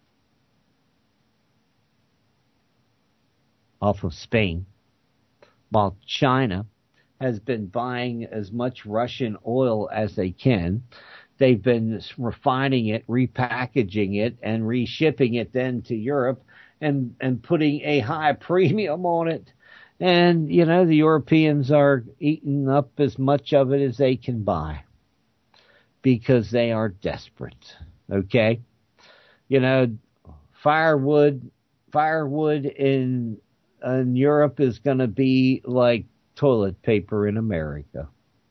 [SPEAKER 10] off of Spain, while China has been buying as much Russian oil as they can. They've been refining it, repackaging it, and reshipping it then to Europe and, and putting a high premium on it. And, you know, the Europeans are eating up as much of it as they can buy because they are desperate. Okay? You know, firewood, firewood in in Europe is going to be like toilet paper in America.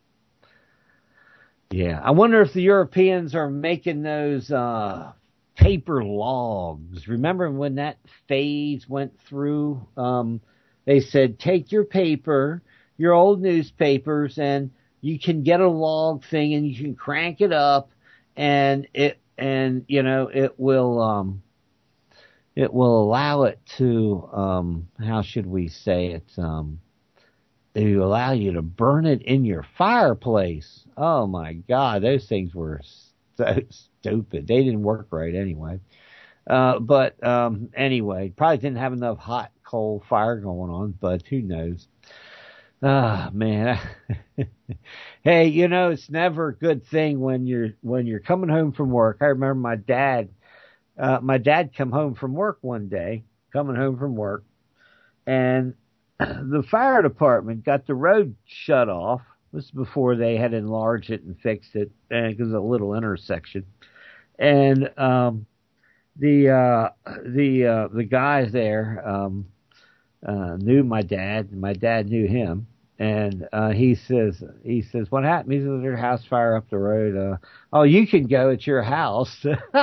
[SPEAKER 10] Yeah. I wonder if the Europeans are making those uh, paper logs. Remember when that phase went through? Um, they said, take your paper, your old newspapers, and you can get a log thing and you can crank it up and it, and, you know, it will, um, it will allow it to, um, how should we say it, um, to allow you to burn it in your fireplace. Oh my God, those things were so stupid. They didn't work right anyway. Uh, but, um, anyway, probably didn't have enough hot coal fire going on, but who knows? Ah, man. Hey, you know, it's never a good thing when you're, when you're coming home from work. I remember my dad, Uh, my dad come home from work one day, coming home from work, and the fire department got the road shut off. This is before they had enlarged it and fixed it, and it was a little intersection. And um, the uh, the uh, the guys there, um, uh, knew my dad, and my dad knew him. And uh, he says, he says, what happened? He says, there's a house fire up the road. Uh, oh, you can go at your house.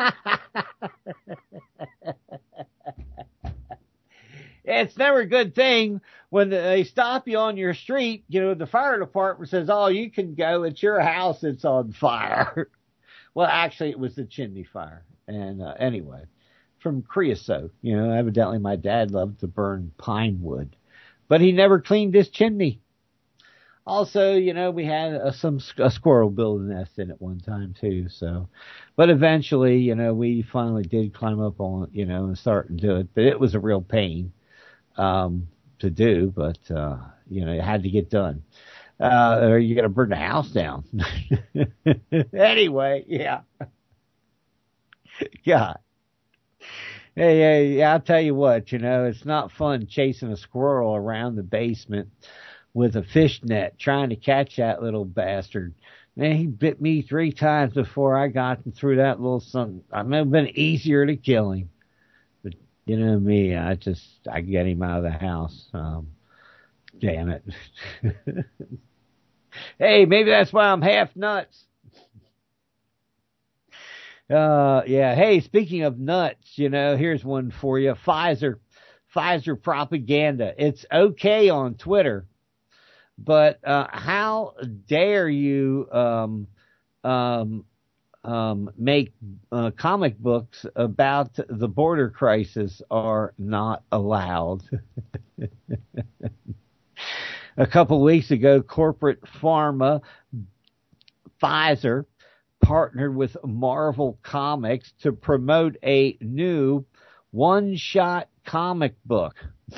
[SPEAKER 10] It's never a good thing when they stop you on your street. You know, the fire department says, oh, you can go at your house. It's on fire. Well, actually, it was the chimney fire. And uh, anyway, from creosote, you know, evidently my dad loved to burn pine wood, but he never cleaned his chimney. Also, you know, we had uh, some a squirrel build a nest in it one time too. So, but eventually, you know, we finally did climb up on it, you know, and start and do it. But it was a real pain um, to do. But uh, you know, it had to get done, uh, or you got to burn the house down. Anyway, yeah, God. Hey, hey, yeah, I'll tell you what, you know, it's not fun chasing a squirrel around the basement with a fish net trying to catch that little bastard. Man, he bit me three times before I got him through that little something. I mean, it would have been easier to kill him. But, you know me, I just, I get him out of the house. Um, damn it. Hey, maybe that's why I'm half nuts. Uh, yeah. Hey, speaking of nuts, you know, here's one for you. Pfizer, Pfizer propaganda. It's okay on Twitter. But uh, how dare you um, um, um, make uh, comic books about the border crisis are not allowed. A couple of weeks ago, corporate pharma Pfizer partnered with Marvel Comics to promote a new one-shot comic book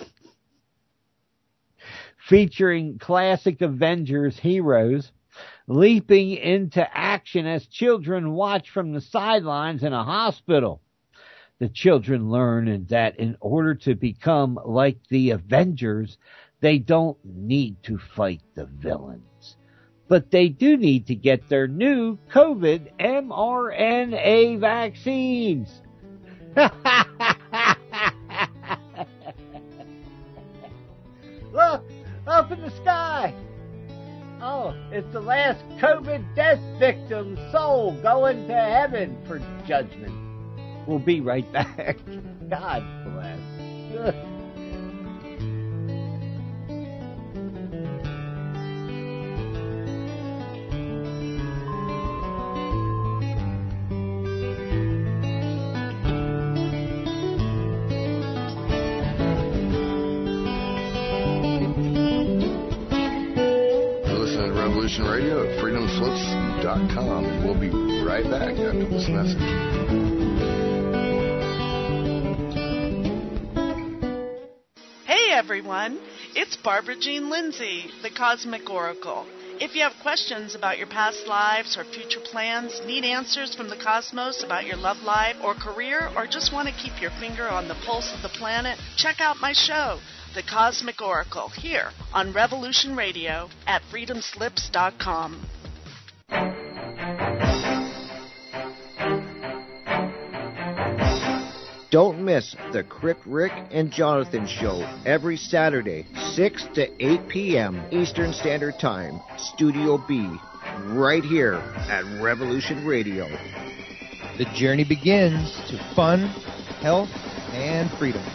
[SPEAKER 10] featuring classic Avengers heroes leaping into action as children watch from the sidelines in a hospital. The children learn that in order to become like the Avengers, they don't need to fight the villains, but they do need to get their new COVID mRNA vaccines. Look! Up in the sky. Oh, it's the last COVID death victim's soul going to heaven for judgment. We'll be right back. God bless.
[SPEAKER 3] Radio at freedom slips dot com, and we'll be right back after this message.
[SPEAKER 15] Hey everyone, it's Barbara Jean Lindsay, the Cosmic Oracle. If you have questions about your past lives or future plans, need answers from the cosmos about your love life or career, or just want to keep your finger on the pulse of the planet, check out my show, The Cosmic Oracle, here on Revolution Radio at freedom slips dot com.
[SPEAKER 17] Don't miss the Crick, Rick, and Jonathan Show every Saturday, six to eight p.m. Eastern Standard Time, Studio B, right here at Revolution Radio.
[SPEAKER 18] The journey begins to fun, health, and freedom.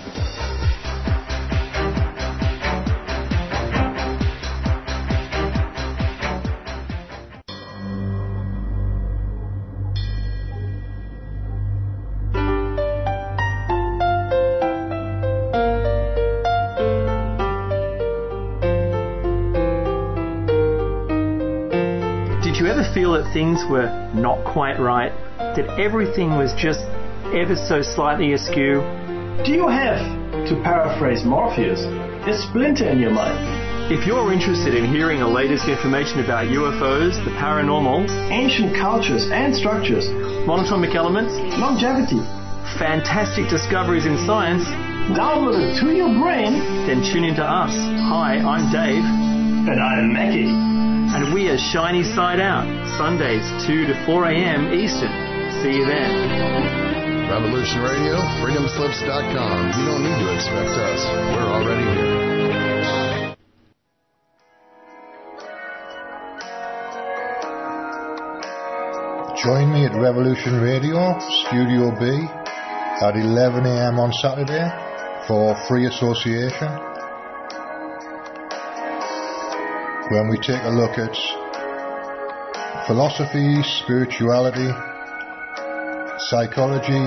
[SPEAKER 19] That things were not quite right, that everything was just ever so slightly askew?
[SPEAKER 20] Do you have, to paraphrase Morpheus, a splinter in your mind?
[SPEAKER 19] If you're interested in hearing the latest information about U F Os, the paranormal,
[SPEAKER 20] ancient cultures and structures,
[SPEAKER 19] monatomic elements,
[SPEAKER 20] longevity,
[SPEAKER 19] fantastic discoveries in science,
[SPEAKER 20] downloaded to your brain,
[SPEAKER 19] then tune into us. Hi, I'm Dave.
[SPEAKER 20] And I'm Mackie.
[SPEAKER 19] And we are Shiny Side Out, Sundays two to four a.m. Eastern. See you then.
[SPEAKER 3] Revolution Radio, freedom slips dot com. You don't need to expect us. We're already here.
[SPEAKER 21] Join me at Revolution Radio, Studio B, at eleven a.m. on Saturday for Free Association, when we take a look at philosophy, spirituality, psychology,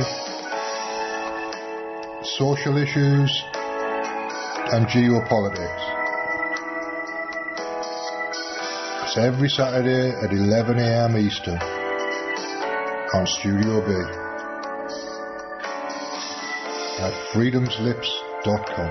[SPEAKER 21] social issues, and geopolitics. It's every Saturday at eleven a.m. Eastern on Studio B at freedom slips dot com.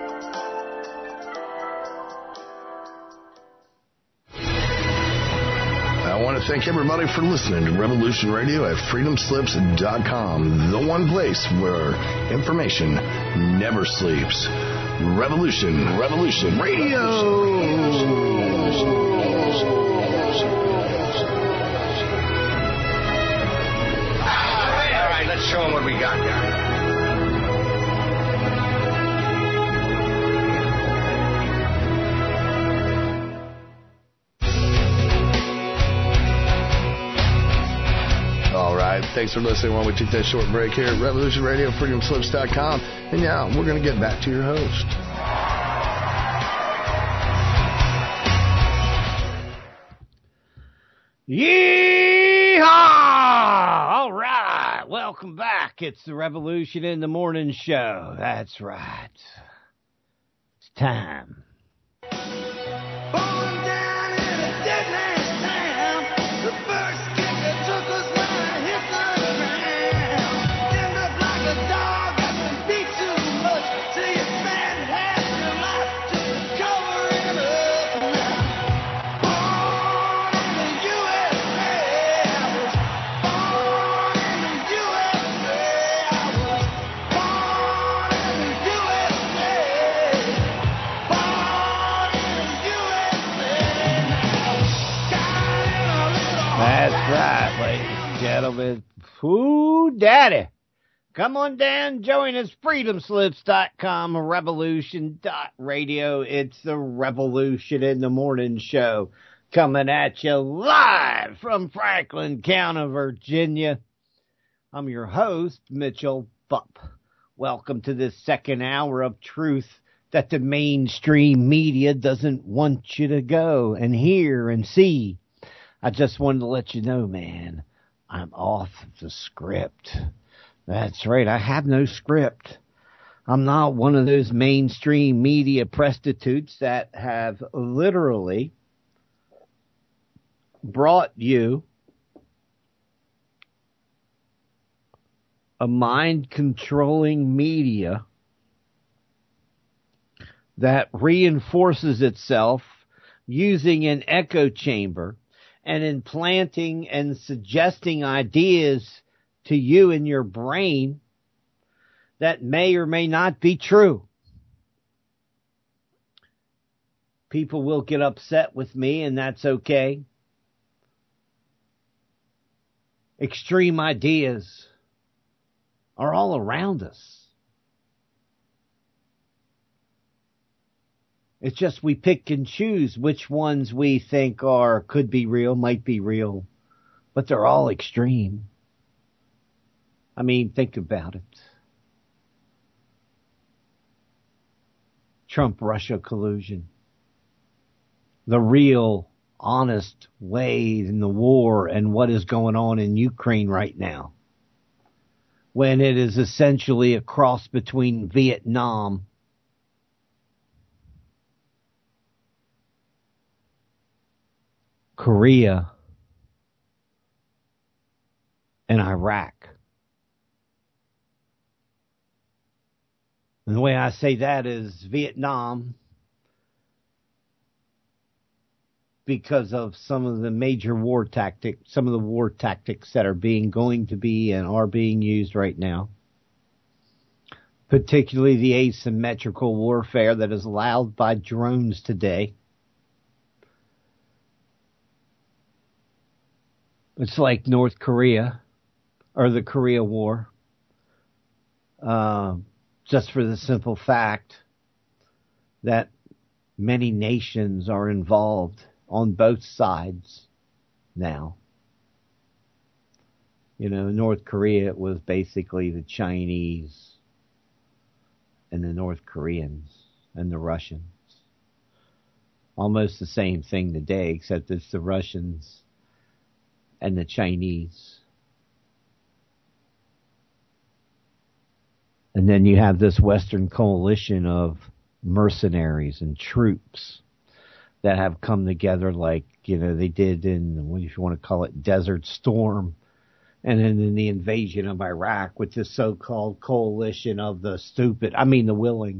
[SPEAKER 3] I want to thank everybody for listening to Revolution Radio at freedom slips dot com, the one place where information never sleeps. Revolution, Revolution Radio.
[SPEAKER 1] Let's show them what we got here.
[SPEAKER 3] All right, thanks for listening while we take that short break here at Revolution Radio, freedom slips dot com. And now we're going to get back to your host.
[SPEAKER 10] Yeehaw! All right, welcome back. It's the Revolution in the Morning Show. That's right. It's time. That's right, ladies and gentlemen. Ooh, daddy. Come on down, join us, freedom slips dot com, revolution dot radio. It's the Revolution in the Morning Show, coming at you live from Franklin County, Virginia. I'm your host, Mitchell Bupp. Welcome to this second hour of truth that the mainstream media doesn't want you to go and hear and see. I just wanted to let you know, man, I'm off the script. That's right, I have no script. I'm not one of those mainstream media prostitutes that have literally brought you a mind-controlling media that reinforces itself using an echo chamber and implanting and suggesting ideas to you in your brain that may or may not be true. People will get upset with me, and that's okay. Extreme ideas are all around us. It's just we pick and choose which ones we think are, could be real, might be real, but they're all extreme. I mean, think about it. Trump-Russia collusion. The real, honest way in the war and what is going on in Ukraine right now, when it is essentially a cross between Vietnam Korea, and Iraq. And the way I say that is Vietnam, because of some of the major war tactics, some of the war tactics that are being going to be and are being used right now, particularly the asymmetrical warfare that is allowed by drones today. It's like North Korea, or the Korea War, uh, just for the simple fact that many nations are involved on both sides now. You know, North Korea was basically the Chinese and the North Koreans and the Russians. Almost the same thing today, except it's the Russians and the Chinese. And then you have this Western coalition of mercenaries and troops that have come together like, you know, they did in, what if you want to call it, Desert Storm. And then in the invasion of Iraq with this so-called coalition of the stupid, I mean the willing,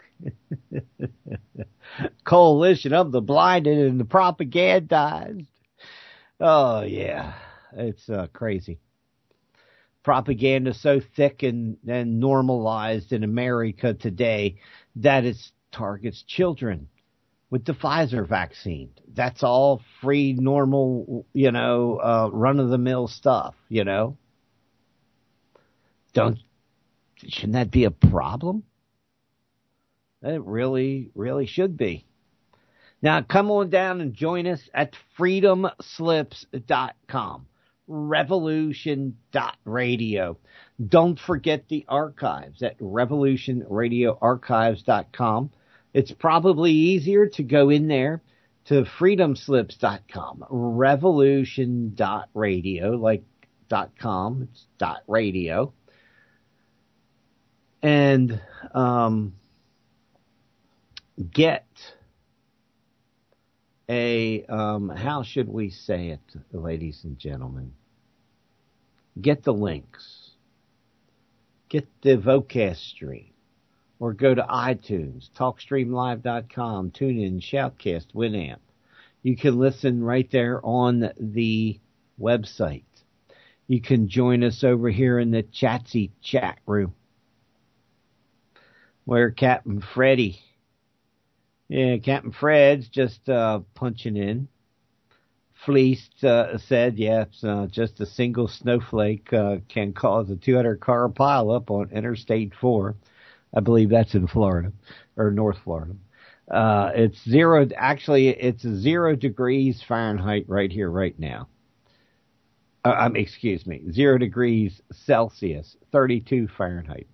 [SPEAKER 10] coalition of the blinded and the propagandized. Oh, yeah, it's uh, crazy. Propaganda so thick and, and normalized in America today that it targets children with the Pfizer vaccine. That's all free, normal, you know, uh, run-of-the-mill stuff, you know. Don't, shouldn't that be a problem? It really, really should be. Now, come on down and join us at freedom slips dot com, revolution dot radio. Don't forget the archives at revolution radio archives dot com. It's probably easier to go in there to freedom slips dot com, revolution dot radio, like dot com, it's dot radio. And um, get a, um, how should we say it, ladies and gentlemen? Get the links. Get the Vocast stream. Or go to iTunes, talk stream live dot com, TuneIn, Shoutcast, Winamp. You can listen right there on the website. You can join us over here in the Chatsy chat room, where Captain Freddy, yeah, Captain Fred's just uh, punching in. Fleeced uh, said, yeah, it's, uh, just a single snowflake uh, can cause a two hundred car pileup on Interstate four. I believe that's in Florida, or North Florida. Uh, it's zero, actually, it's zero degrees Fahrenheit right here, right now. Uh, um, excuse me, zero degrees Celsius, thirty-two Fahrenheit.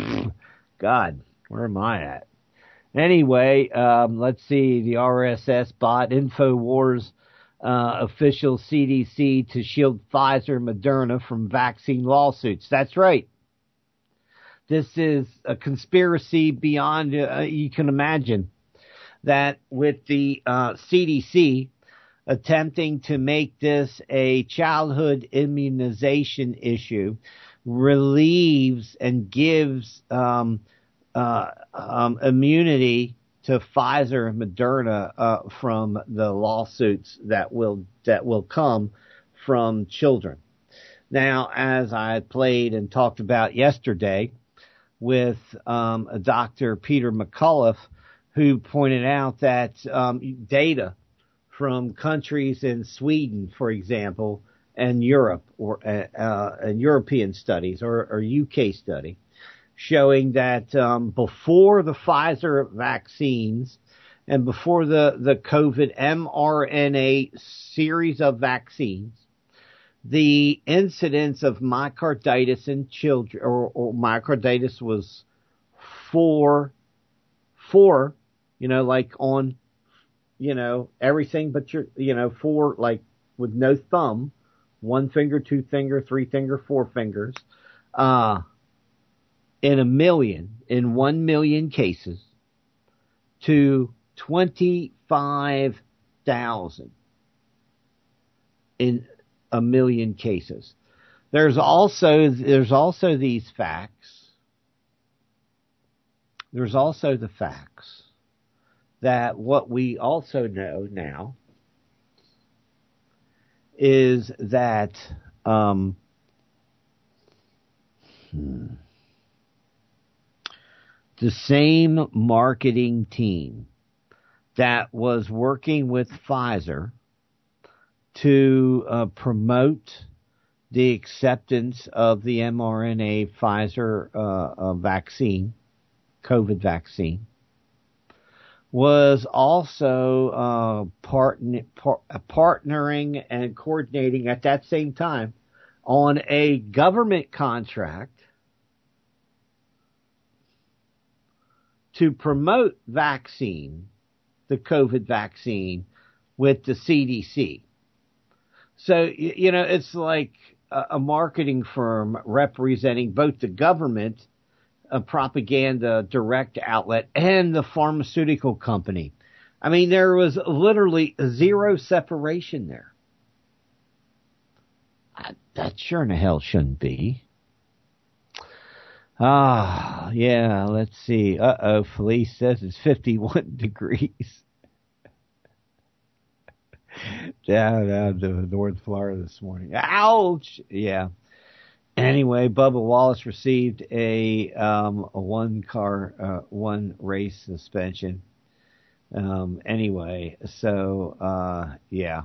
[SPEAKER 10] God, where am I at? Anyway, um, let's see, the R S S bot, InfoWars, uh, official C D C to shield Pfizer and Moderna from vaccine lawsuits. That's right. This is a conspiracy beyond uh, you can imagine, that with the uh, C D C attempting to make this a childhood immunization issue, relieves and gives um, uh, um, immunity to Pfizer and Moderna uh, from the lawsuits that will that will come from children. Now, as I played and talked about yesterday, with um, Doctor Peter McCullough, who pointed out that um, data from countries in Sweden, for example, and Europe, or uh, uh, and European studies, or, or U K study, showing that um, before the Pfizer vaccines and before the, the COVID mRNA series of vaccines, the incidence of myocarditis in children, or, or myocarditis was four, four, you know, like on, you know, everything but your, you know, four, like with no thumb, one finger, two finger, three finger, four fingers, uh, in a million, in one million cases, to twenty-five thousand in a million cases. There's also, there's also these facts. There's also the facts that what we also know now is that, um, hmm, the same marketing team that was working with Pfizer to uh, promote the acceptance of the mRNA Pfizer uh, uh, vaccine, COVID vaccine, was also uh, partn- par- partnering and coordinating at that same time on a government contract to promote vaccine, the COVID vaccine, with the C D C. So, you know, it's like a marketing firm representing both the government, a propaganda direct outlet, and the pharmaceutical company. I mean, there was literally zero separation there. That sure in the hell shouldn't be. Ah, yeah, let's see. Uh-oh, Felice says it's fifty-one degrees. Down, down to North Florida this morning. Ouch! Yeah. Anyway, Bubba Wallace received a um, a one car, uh, one race suspension. Um, anyway, so uh, yeah.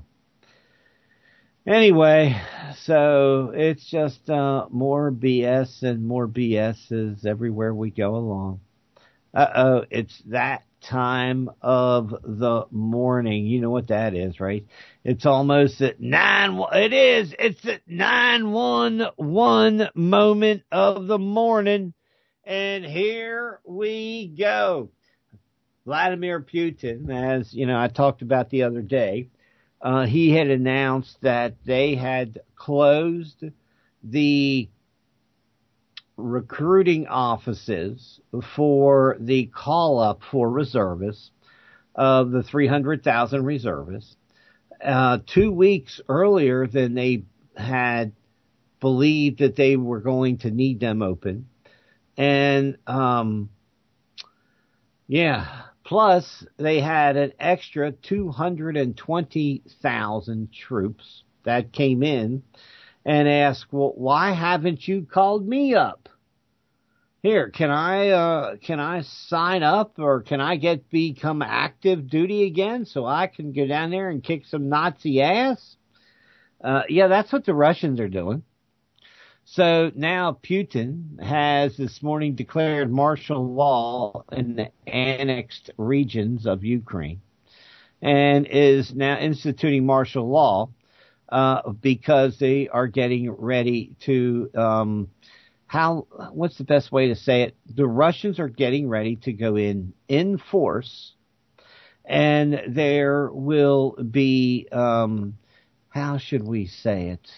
[SPEAKER 10] Anyway, so it's just uh, more B S and more B S's everywhere we go along. Uh oh, it's that time of the morning. You know what that is, right? It's almost at nine. It is. It's at nine one one moment of the morning, and here we go. Vladimir Putin, as you know, I talked about the other day. Uh, he had announced that they had closed the recruiting offices for the call-up for reservists, of the three hundred thousand reservists, uh, two weeks earlier than they had believed that they were going to need them open. And, um, yeah, plus they had an extra two hundred twenty thousand troops that came in and asked, well, why haven't you called me up? Here, can I, uh, can I sign up, or can I get, become active duty again so I can go down there and kick some Nazi ass? Uh, yeah, that's what the Russians are doing. So now Putin has this morning declared martial law in the annexed regions of Ukraine and is now instituting martial law, uh, because they are getting ready to, um, How, what's the best way to say it? The Russians are getting ready to go in in force, and there will be, um, how should we say it?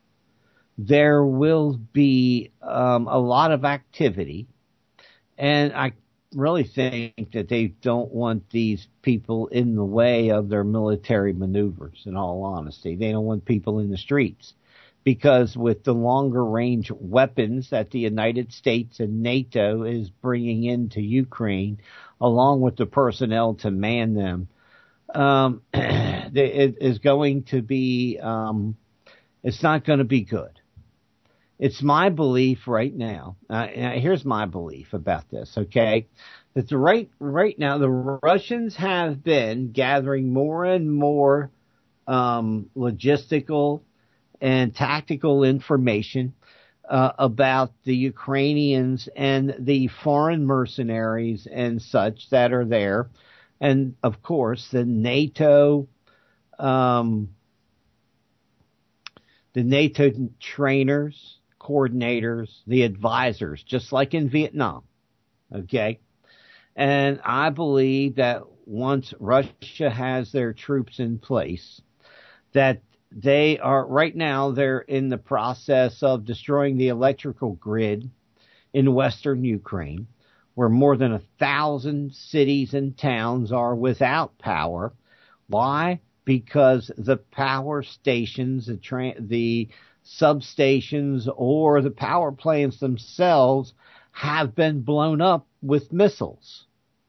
[SPEAKER 10] There will be um, a lot of activity, and I really think that they don't want these people in the way of their military maneuvers, in all honesty. They don't want people in the streets. Because with the longer range weapons that the United States and NATO is bringing into Ukraine, along with the personnel to man them, um, it is going to be, um, it's not going to be good. It's my belief right now. Uh, here's my belief about this, okay? That the right, right now, the Russians have been gathering more and more, um, logistical and tactical information uh, about the Ukrainians and the foreign mercenaries and such that are there. And, of course, the NATO, um, the NATO trainers, coordinators, the advisors, just like in Vietnam. Okay? And I believe that once Russia has their troops in place, that they are, right now, they're in the process of destroying the electrical grid in western Ukraine, where more than a thousand cities and towns are without power. Why? Because the power stations, the, tra- the substations, or the power plants themselves have been blown up with missiles.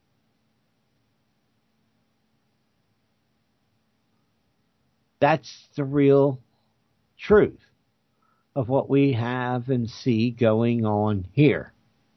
[SPEAKER 10] That's the real truth of what we have and see going on here.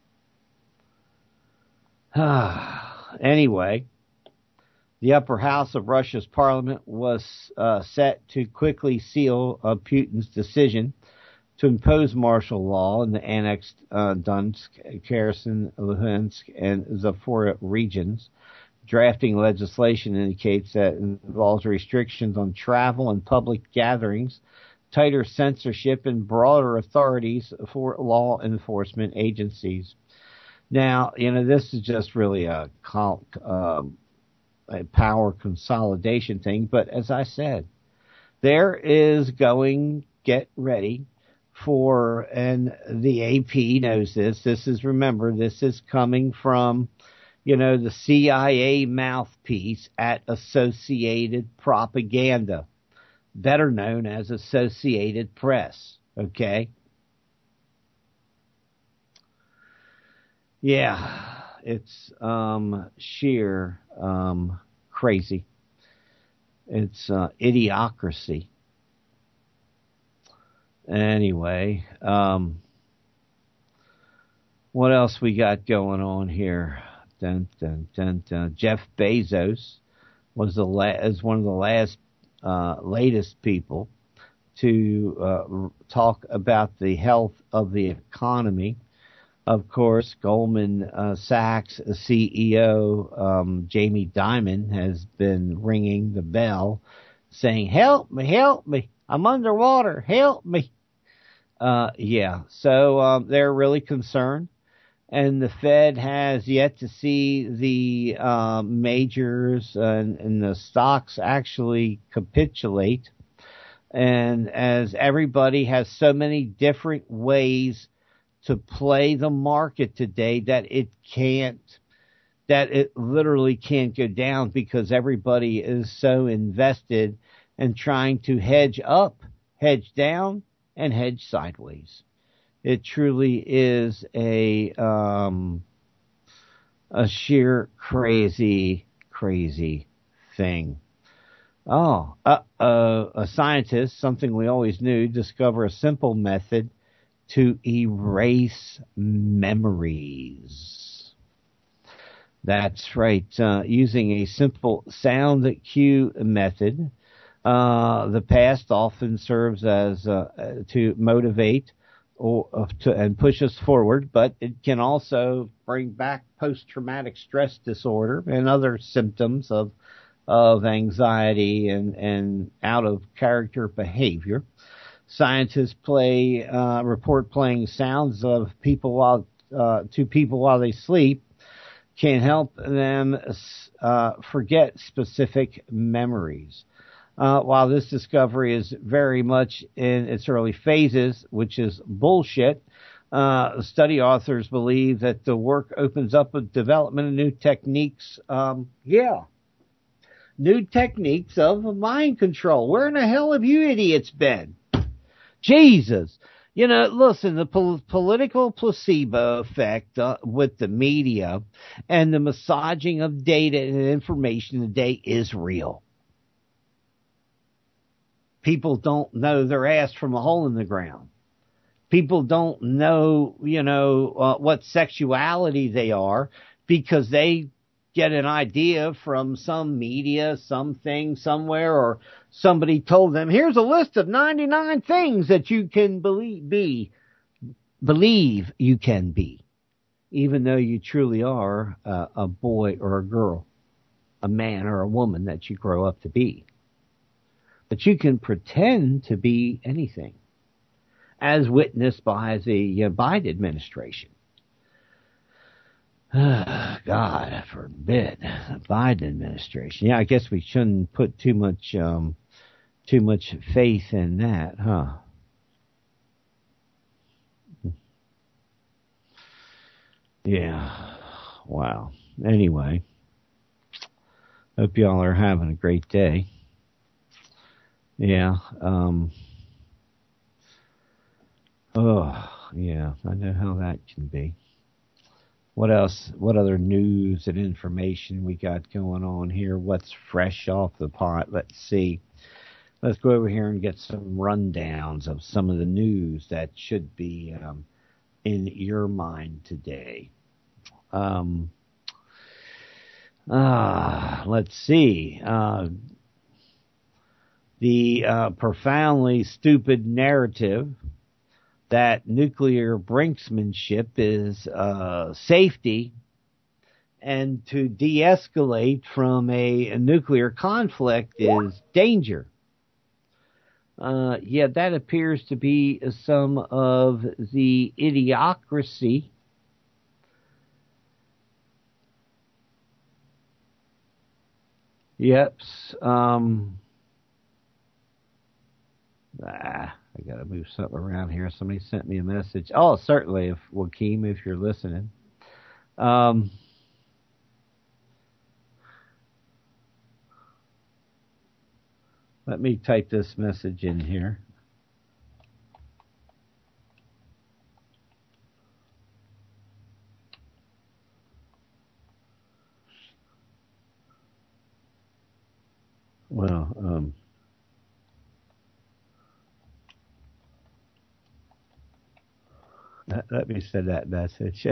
[SPEAKER 10] Anyway, the upper house of Russia's parliament was uh, set to quickly seal uh, Putin's decision to impose martial law in the annexed uh, Donetsk, Kherson, Luhansk, and Zaporizhzhia regions. Drafting legislation indicates that it involves restrictions on travel and public gatherings, tighter censorship, and broader authorities for law enforcement agencies. Now, you know, this is just really a, um, a power consolidation thing, but as I said, there is going, get ready for, and the A P knows this, this is, remember, this is coming from, you know, the C I A mouthpiece at Associated Propaganda, better known as Associated Press, okay? Yeah, it's um, sheer um, crazy. It's uh, idiocracy. Anyway, um, what else we got going on here? Dun, dun, dun, dun. Jeff Bezos was the la- is one of the last uh, latest people to uh, talk about the health of the economy. Of course, Goldman uh, Sachs C E O um, Jamie Dimon has been ringing the bell, saying, "Help me, help me! I'm underwater. Help me!" Uh, yeah, so um, they're really concerned. And the Fed has yet to see the uh, majors and, and the stocks actually capitulate. And as everybody has so many different ways to play the market today, that it can't, that it literally can't go down because everybody is so invested in trying to hedge up, hedge down, and hedge sideways. It truly is a um, a sheer crazy, crazy thing. Oh, uh, uh, a scientist, something we always knew, discover a simple method to erase memories. That's right. Uh, using a simple sound cue method, uh, the past often serves as uh, to motivate or uh, to and push us forward, but it can also bring back post-traumatic stress disorder and other symptoms of of anxiety and, and out of character behavior. Scientists play uh, report playing sounds of people while uh, to people while they sleep can help them uh, forget specific memories. Uh, while this discovery is very much in its early phases, which is bullshit, uh, study authors believe that the work opens up a development of new techniques. Um, yeah. New techniques of mind control. Where in the hell have you idiots been? Jesus. You know, listen, the pol- political placebo effect uh, with the media and the massaging of data and information today is real. People don't know their ass from a hole in the ground. People don't know, you know, uh, what sexuality they are because they get an idea from some media, something, somewhere, or somebody told them, here's a list of ninety-nine things that you can believe, be, believe you can be, even though you truly are uh, a boy or a girl, a man or a woman that you grow up to be. But you can pretend to be anything, as witnessed by the uh, Biden administration. God forbid, the Biden administration. Yeah, I guess we shouldn't put too much, um, too much faith in that, huh? Yeah. Wow. Anyway, hope y'all are having a great day. Yeah. Um. Oh, yeah. I know how that can be. What else? What other news and information we got going on here? What's fresh off the pot? Let's see. Let's go over here and get some rundowns of some of the news that should be um, in your mind today. Um, uh, let's see. Uh, the uh, profoundly stupid narrative that nuclear brinksmanship is uh, safety, and to de-escalate from a, a nuclear conflict is danger. Uh, yeah, that appears to be some of the idiocracy Yep. Um, ah, I got to move something around here. Somebody sent me a message. Oh, certainly, if Joaquin, if you're listening. Um, let me type this message in here. Well, um, let, let me send that message.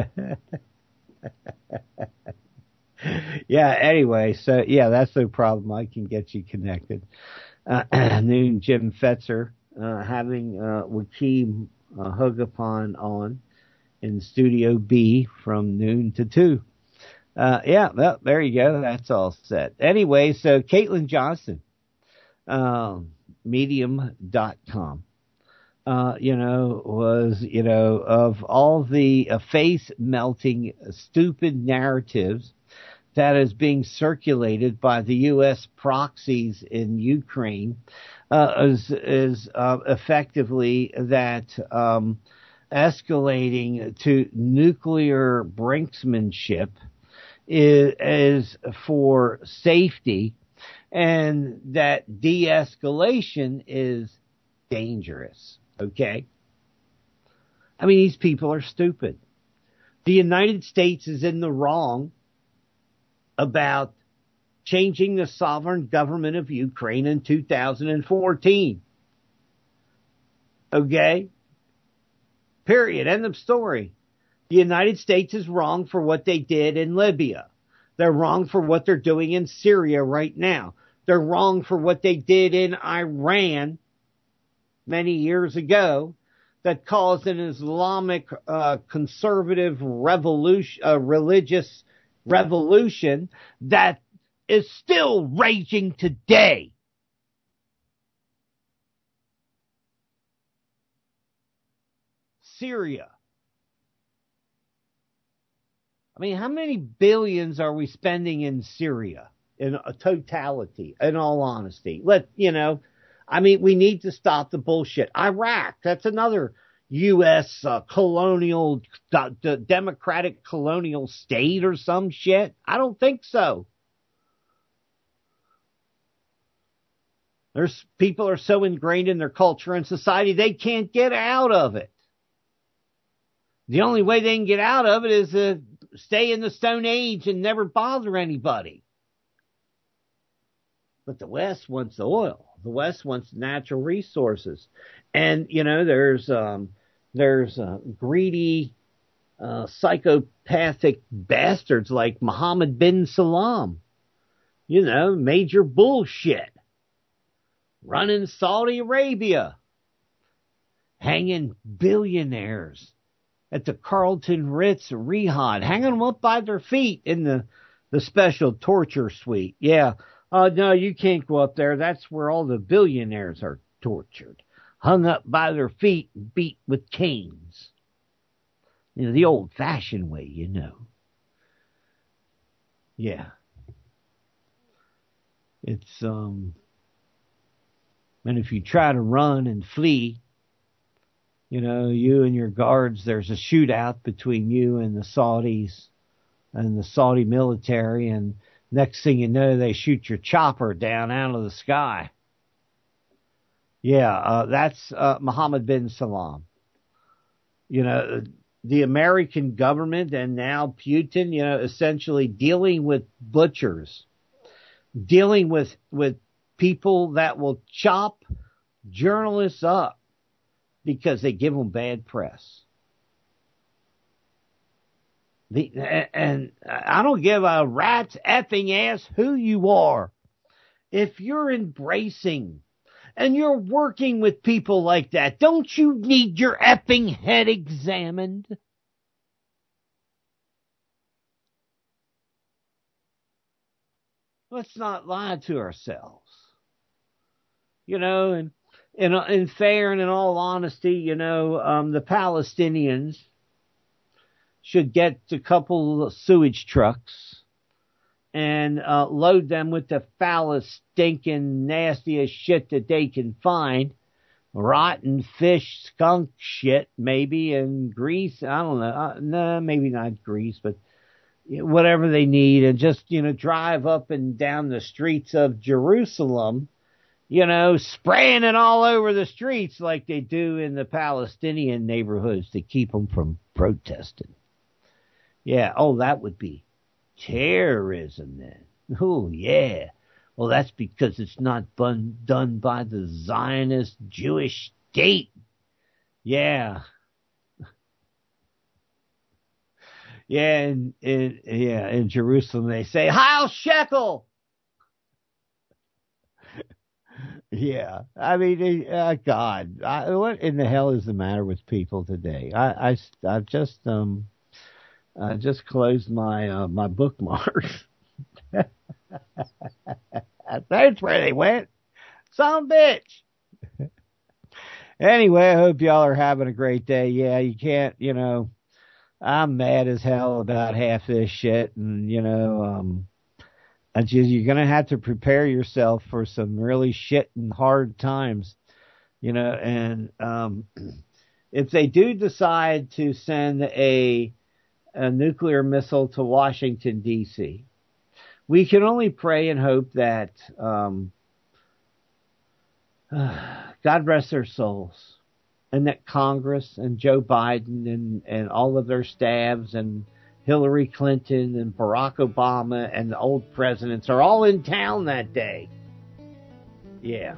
[SPEAKER 10] Yeah, anyway, so, yeah, that's no problem. I can get you connected. Uh, noon, Jim Fetzer, uh, having, uh, Joaquin, uh, Hugapon on in Studio B from noon to two. Uh, yeah, well, there you go. That's all set. Anyway, so Caitlin Johnson, um, medium dot com, uh, you know, was, you know, of all the uh, face melting, stupid narratives that is being circulated by the U S proxies in Ukraine, uh, is, is, uh, effectively that, um, escalating to nuclear brinksmanship is, is for safety, and that de-escalation is dangerous. Okay? I mean, these people are stupid. The United States is in the wrong about changing the sovereign government of Ukraine in two thousand fourteen. Okay? Period. End of story. The United States is wrong for what they did in Libya. They're wrong for what they're doing in Syria right now. They're wrong for what they did in Iran many years ago that caused an Islamic uh, conservative revolution, uh, religious revolution that is still raging today. Syria. I mean, how many billions are we spending in Syria in a totality, in all honesty? Let, you know, I mean, we need to stop the bullshit. Iraq, that's another U S uh, colonial, d- d- democratic colonial state or some shit. I don't think so. There's people are so ingrained in their culture and society, they can't get out of it. The only way they can get out of it is to stay in the Stone Age and never bother anybody. But the West wants the oil. The West wants natural resources. And, you know, there's, um, there's, uh, greedy, uh, psychopathic bastards like Mohammed bin Salman. You know, major bullshit. Running Saudi Arabia. Hanging billionaires at the Carlton Ritz Riyadh, hanging them up by their feet in the, the special torture suite. Yeah. Uh, no, you can't go up there. That's where all the billionaires are tortured. Hung up by their feet and beat with canes. You know, the old-fashioned way, you know. Yeah. It's, um, and if you try to run and flee, you know, you and your guards, there's a shootout between you and the Saudis and the Saudi military, and next thing you know, they shoot your chopper down out of the sky. Yeah, uh, that's uh, Mohammed bin Salman. You know, the American government and now Putin, you know, essentially dealing with butchers, dealing with, with people that will chop journalists up because they give them bad press. The, and I don't give a rat's effing ass who you are. If you're embracing and you're working with people like that, don't you need your effing head examined? Let's not lie to ourselves. You know, and in, in fair and in all honesty, you know, um, the Palestinians should get a couple of sewage trucks and uh, load them with the foulest, stinking, nastiest shit that they can find. Rotten fish, skunk shit, maybe, and grease. I don't know. Uh, no, nah, maybe not grease, but whatever they need. And just, you know, drive up and down the streets of Jerusalem, you know, spraying it all over the streets like they do in the Palestinian neighborhoods to keep them from protesting. Yeah, oh, that would be terrorism then. Oh, yeah. Well, that's because it's not bun- done by the Zionist Jewish state. Yeah. Yeah, in, in, yeah, in Jerusalem they say, Heil Shekel! Yeah, I mean, uh, God, I, what in the hell is the matter with people today? I, I, I've just, um, I just closed my, uh, my bookmarks. That's where they went. Some bitch. Anyway, I hope y'all are having a great day. Yeah, you can't, you know, I'm mad as hell about half this shit, and, you know, um, I just, you're going to have to prepare yourself for some really shit and hard times, you know, and um, if they do decide to send a, a nuclear missile to Washington, D C, we can only pray and hope that, um, uh, God rest their souls, and that Congress and Joe Biden and, and all of their staffs and Hillary Clinton and Barack Obama and the old presidents are all in town that day. Yeah.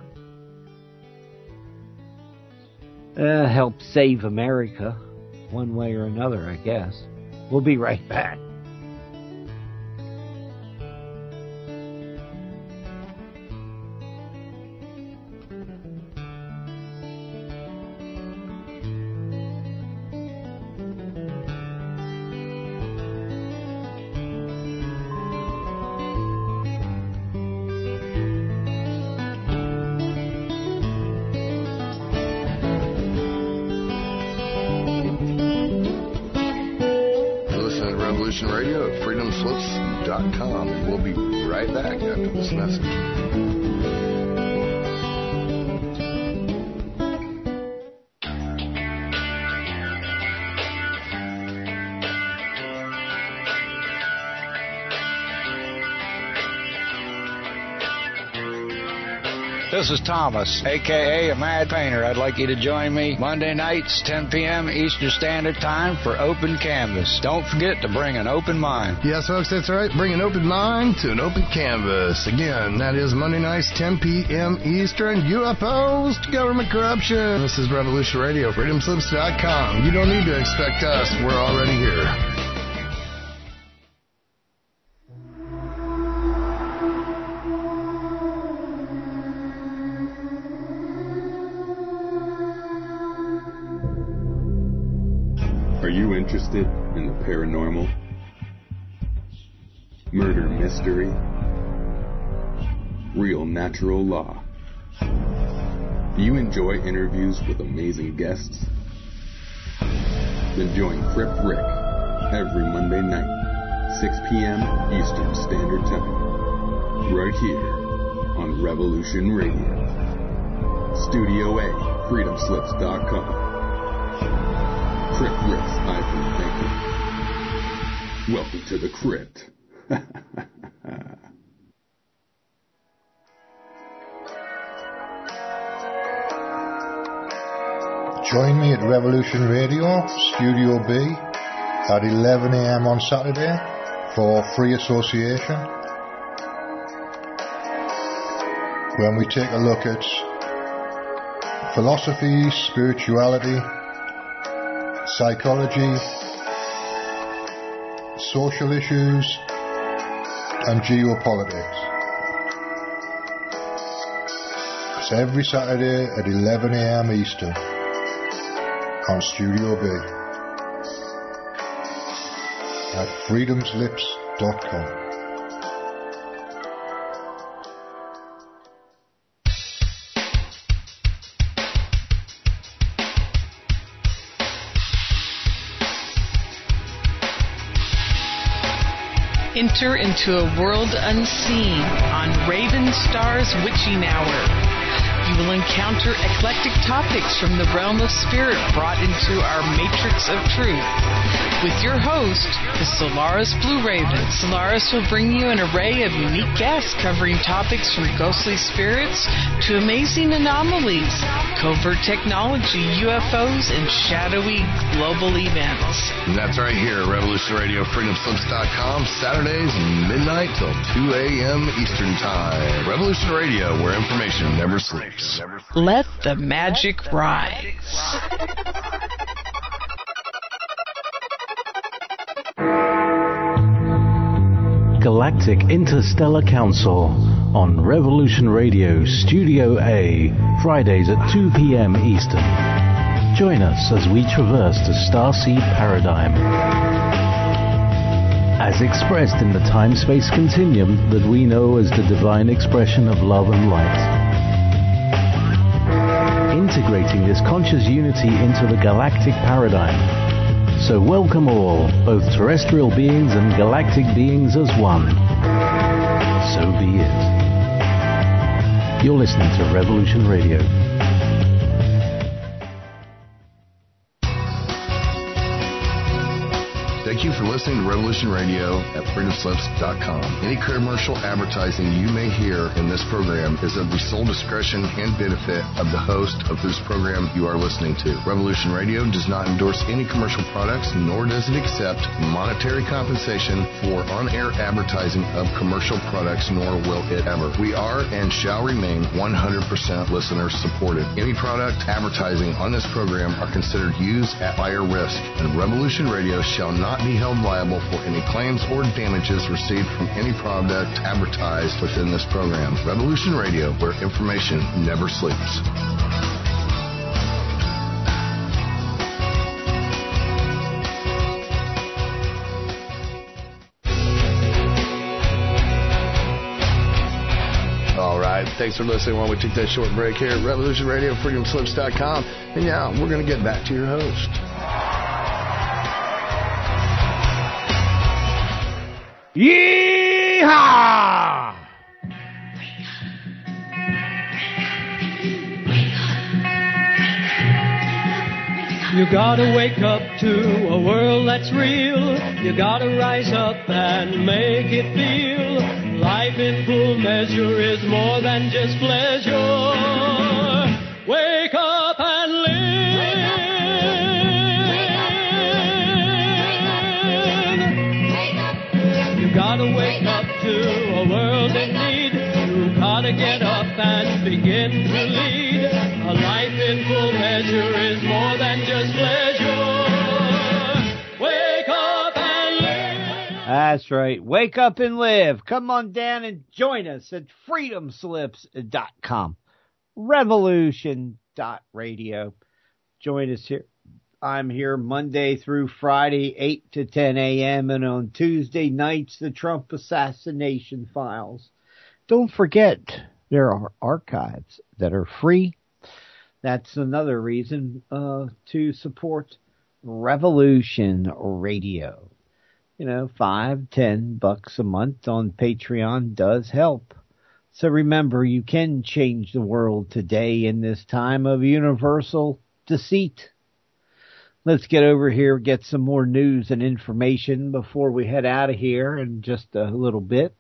[SPEAKER 10] Uh, help save America one way or another, I guess. We'll be right back.
[SPEAKER 3] Radio at freedom slips dot com, and we'll be right back after this message.
[SPEAKER 2] This is Thomas, a k a. a Mad Painter. I'd like you to join me Monday nights, ten p.m. Eastern Standard Time for Open Canvas. Don't forget to bring an open mind.
[SPEAKER 3] Yes, folks, that's right. Bring an open mind to an open canvas. Again, that is Monday nights, ten p.m. Eastern. U F Os to government corruption. This is Revolution Radio, freedom slips dot com. You don't need to expect us. We're already here.
[SPEAKER 22] Are you interested in the paranormal, murder mystery, real natural law? Do you enjoy interviews with amazing guests? Then join Crip Rick every Monday night, six p.m. Eastern Standard Time, right here on Revolution Radio. Studio A, freedom slips dot com. Crip Rick's iPhone Banker. Welcome to the crypt.
[SPEAKER 21] Join me at Revolution Radio, Studio B, at eleven a.m. on Saturday for Free Association, when we take a look at philosophy, spirituality, psychology, social issues, and geopolitics. That's every Saturday at eleven a.m. Eastern on Studio B at freedoms lips dot com.
[SPEAKER 4] Enter into a world unseen on Raven Star's Witching Hour. You will encounter eclectic topics from the realm of spirit brought into our matrix of truth. With your host, the Solaris Blue Raven. Solaris will bring you an array of unique guests covering topics from ghostly spirits to amazing anomalies, covert technology, U F Os, and shadowy global events.
[SPEAKER 3] And that's right here at Revolution Radio, freedom slips dot com, Saturdays midnight till two a.m. Eastern Time. Revolution Radio, where information never sleeps.
[SPEAKER 4] Let the magic rise.
[SPEAKER 5] Galactic Interstellar Council on Revolution Radio Studio A, Fridays at two p.m. Eastern. Join us as we traverse the starseed paradigm, as expressed in the time-space continuum that we know as the divine expression of love and light. Integrating this conscious unity into the galactic paradigm. So welcome all, both terrestrial beings and galactic beings as one. So be it. You're listening to Revolution Radio.
[SPEAKER 3] Thank you for listening to Revolution Radio at freedom slips dot com. Any commercial advertising you may hear in this program is of the sole discretion and benefit of the host of whose program you are listening to. Revolution Radio does not endorse any commercial products, nor does it accept monetary compensation for on-air advertising of commercial products, nor will it ever. We are and shall remain one hundred percent listener supported. Any product advertising on this program are considered used at buyer risk, and Revolution Radio shall not be held liable for any claims or damages received from any product advertised within this program. Revolution Radio, where information never sleeps. All right, thanks for listening while we take that short break here at Revolution Radio, freedom slips dot com. And now we're going to get back to your host.
[SPEAKER 10] Yeehaw!
[SPEAKER 23] You gotta wake up to a world that's real. You gotta rise up and make it feel. Life in full measure is more than just pleasure. Wake up and live. You gotta wake up to a world in need. You gotta get up and begin to lead. A life in full measure is more than just pleasure. Wake up and live.
[SPEAKER 10] That's right. Wake up and live. Come on down and join us at freedom slips dot com. Revolution dot radio. Join us here. I'm here Monday through Friday, eight to ten a.m. and on Tuesday nights, the Trump Assassination Files. Don't forget, there are archives that are free. That's another reason uh, to support Revolution Radio. You know, five, ten bucks a month on Patreon does help. So remember, you can change the world today in this time of universal deceit. Let's get over here, get some more news and information before we head out of here in just a little bit.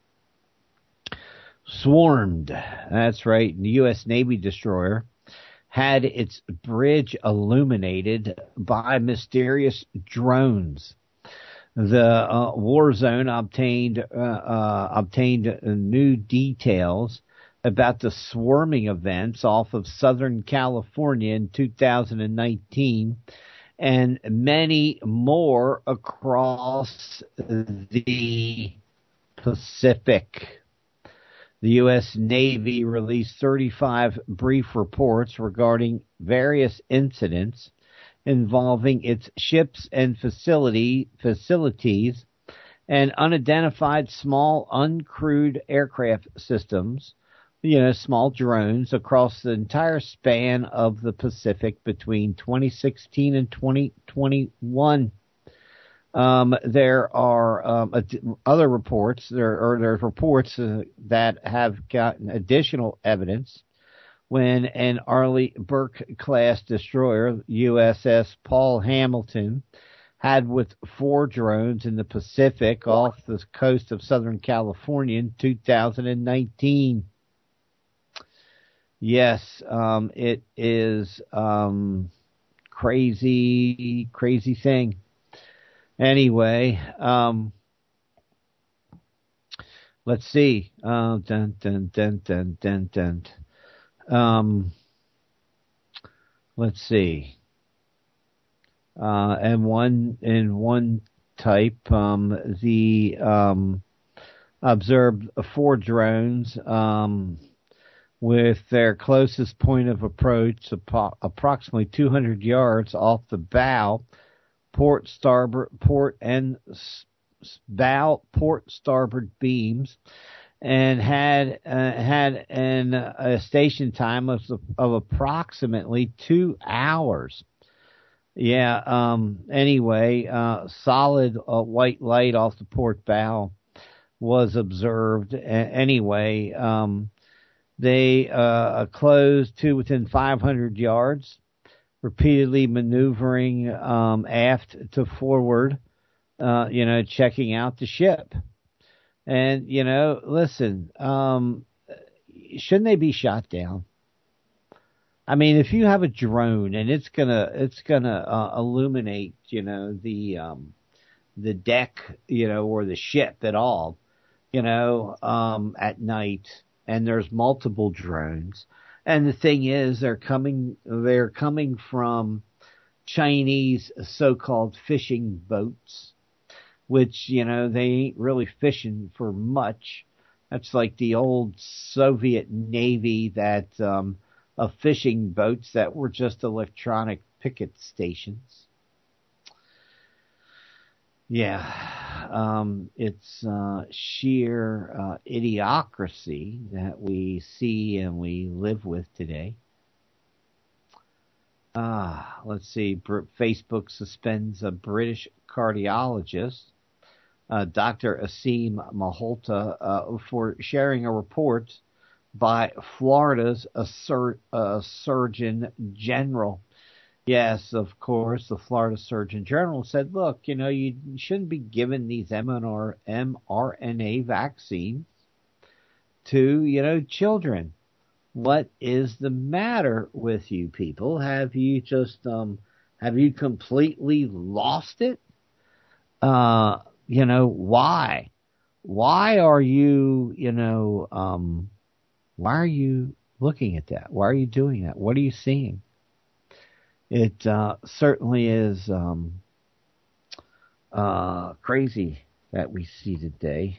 [SPEAKER 10] Swarmed, that's right, the U S Navy destroyer had its bridge illuminated by mysterious drones. The uh, war zone obtained uh, uh, obtained uh, new details about the swarming events off of Southern California in two thousand nineteen, and many more across the Pacific. The U S Navy released thirty-five brief reports regarding various incidents involving its ships and facility facilities and unidentified small uncrewed aircraft systems, you know, small drones across the entire span of the Pacific between twenty sixteen and twenty twenty-one. Um, there are um, ad- other reports, there or there's reports uh, that have gotten additional evidence when an Arleigh Burke-class destroyer, U S S Paul Hamilton, had with four drones in the Pacific off the coast of Southern California in two thousand nineteen. Yes, um, it is um, crazy, crazy thing. Anyway, um, let's see. Uh, dun, dun, dun, dun, dun, dun. Um, let's see. Uh, and one in one type, um, the um, observed four drones um, with their closest point of approach apo- approximately two hundred yards off the bow, port starboard, port and s- bow, port starboard beams, and had uh, had an a station time of of approximately two hours. Yeah. Um. Anyway, uh, solid uh, white light off the port bow was observed. A- anyway, um, they uh, closed to within five hundred yards, repeatedly maneuvering um, aft to forward. Uh, you know, checking out the ship. And you know, listen, um, shouldn't they be shot down? I mean, if you have a drone and it's gonna it's gonna uh, illuminate, you know, the um, the deck, you know, or the ship at all, you know, um, at night, and there's multiple drones, and the thing is, they're coming they're coming from Chinese so-called fishing boats, which, you know, they ain't really fishing for much. That's like the old Soviet Navy that um, of fishing boats that were just electronic picket stations. Yeah, um, it's uh, sheer uh, idiocracy that we see and we live with today. Ah, let's see. Br- Facebook suspends a British cardiologist, uh, Doctor Asim Malhotra, uh, for sharing a report by Florida's uh, sur- uh, Surgeon General. Yes, of course, the Florida Surgeon General said, look, you know, you shouldn't be giving these M R N A vaccines to, you know, children. What is the matter with you people? Have you just, um, have you completely lost it? Uh, you know, why? Why are you, you know, um, why are you looking at that? Why are you doing that? What are you seeing? It, uh, certainly is, um, uh, crazy that we see today.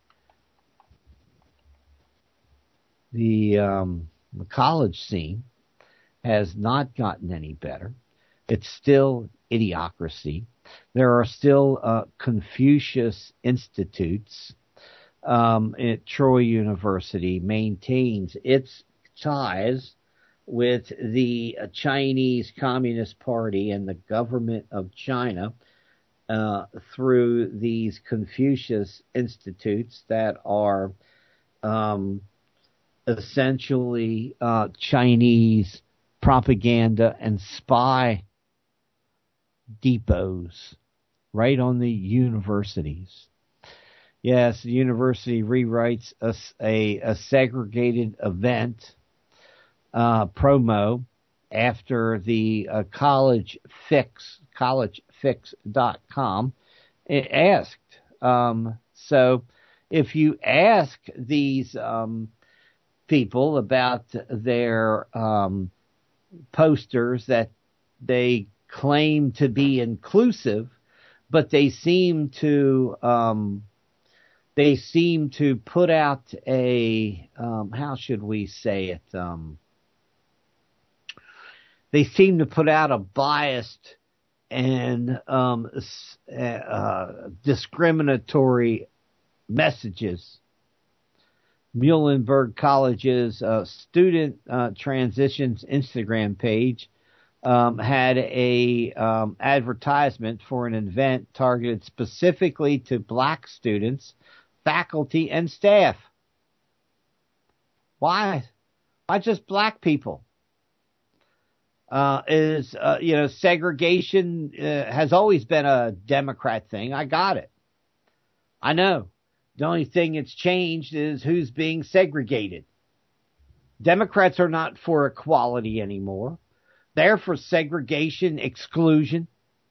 [SPEAKER 10] The, um, the college scene has not gotten any better. It's still idiocracy. There are still uh, Confucius Institutes. Um, at Troy University maintains its ties with the Chinese Communist Party and the government of China uh, through these Confucius Institutes that are um, essentially uh, Chinese propaganda and spy depots right on the universities. Yes, the university rewrites a, a, a segregated event uh, promo after the uh, College Fix, college fix dot com asked. Um, so if you ask these um, people about their um, posters that they claim to be inclusive, but they seem to um, they seem to put out a, um, how should we say it? Um, they seem to put out a biased and um, uh, discriminatory messages. Muhlenberg College's uh, student uh, transitions Instagram page um, had a um, advertisement for an event targeted specifically to black students, faculty, and staff. Why? Why just black people? Uh, is, uh, you know, segregation uh, has always been a Democrat thing. I got it. I know. The only thing that's changed is who's being segregated. Democrats are not for equality anymore. They're for segregation, exclusion.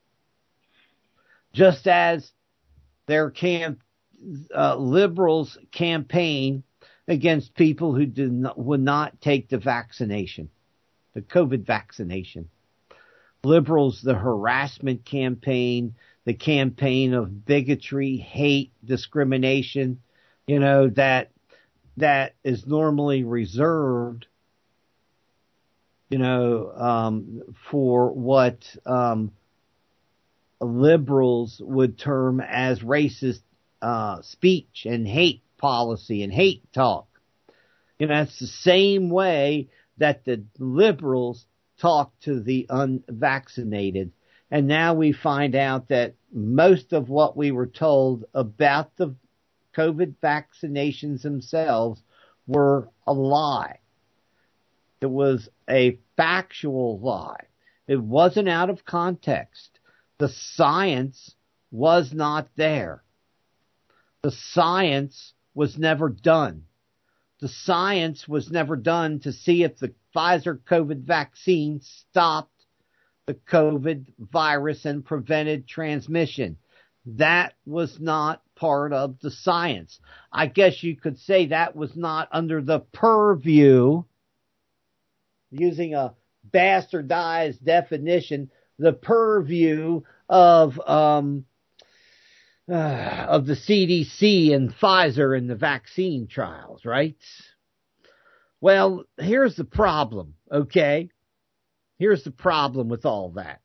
[SPEAKER 10] Just as their camp, uh, liberals campaign against people who do not, would not take the vaccination, the COVID vaccination. Liberals, the harassment campaign, the campaign of bigotry, hate, discrimination, you know, that that is normally reserved, you know, um, for what um, liberals would term as racist uh, speech and hate policy and hate talk. You know, it's the same way that the liberals talk to the unvaccinated. And now we find out that most of what we were told about the COVID vaccinations themselves were a lie. It was a factual lie. It wasn't out of context. The science was not there. The science was never done. The science was never done to see if the Pfizer COVID vaccine stopped the COVID virus and prevented transmission. That was not part of the science. I guess you could say that was not under the purview, using a bastardized definition, the purview of um, uh, of the C D C and Pfizer and the vaccine trials, right? Well, here's the problem, okay? Here's the problem with all that.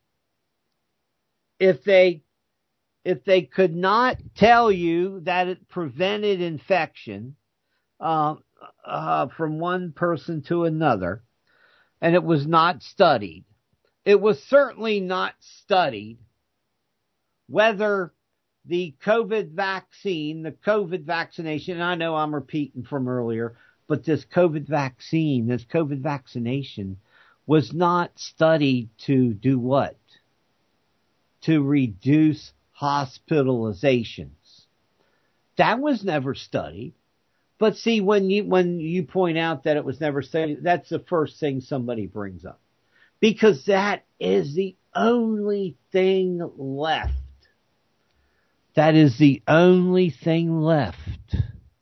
[SPEAKER 10] If they, if they could not tell you that it prevented infection uh, uh, from one person to another, and it was not studied, it was certainly not studied whether the COVID vaccine, the COVID vaccination, and I know I'm repeating from earlier, but this COVID vaccine, this COVID vaccination was not studied to do what? To reduce hospitalizations. That was never studied. But see, when you, when you point out that it was never studied, that's the first thing somebody brings up. Because that is the only thing left. That is the only thing left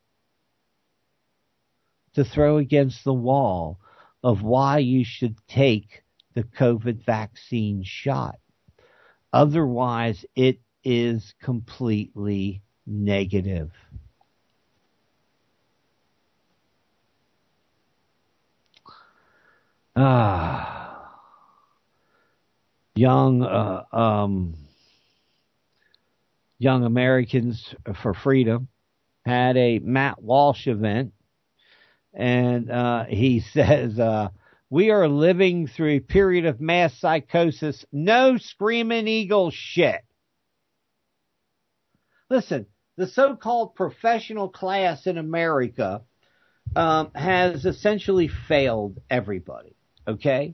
[SPEAKER 10] to throw against the wall of why you should take the COVID vaccine shot. Otherwise, it is completely negative. Ah, young, uh, um, Young Americans for Freedom had a Matt Walsh event. And uh, he says, uh, we are living through a period of mass psychosis. No screaming eagle shit. Listen, the so-called professional class in America um, has essentially failed everybody, okay?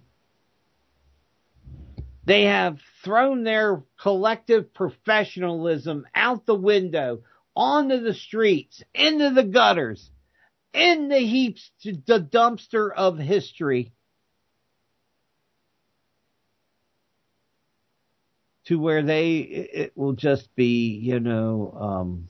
[SPEAKER 10] They have thrown their collective professionalism out the window, onto the streets, into the gutters, in the heaps, to the dumpster of history, to where they, it will just be, you know, um,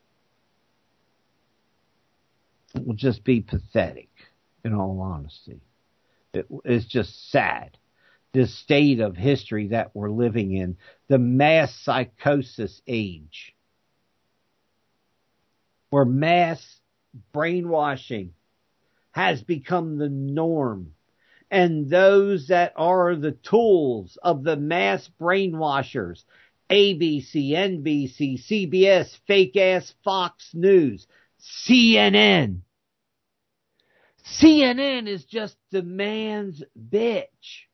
[SPEAKER 10] it will just be pathetic, in all honesty. It, it's just sad. This state of history that we're living in, the mass psychosis age. where mass brainwashing has become the norm. And those that are the tools of the mass brainwashers, A B C, N B C, C B S, fake-ass Fox News, C N N. C N N is just the man's bitch.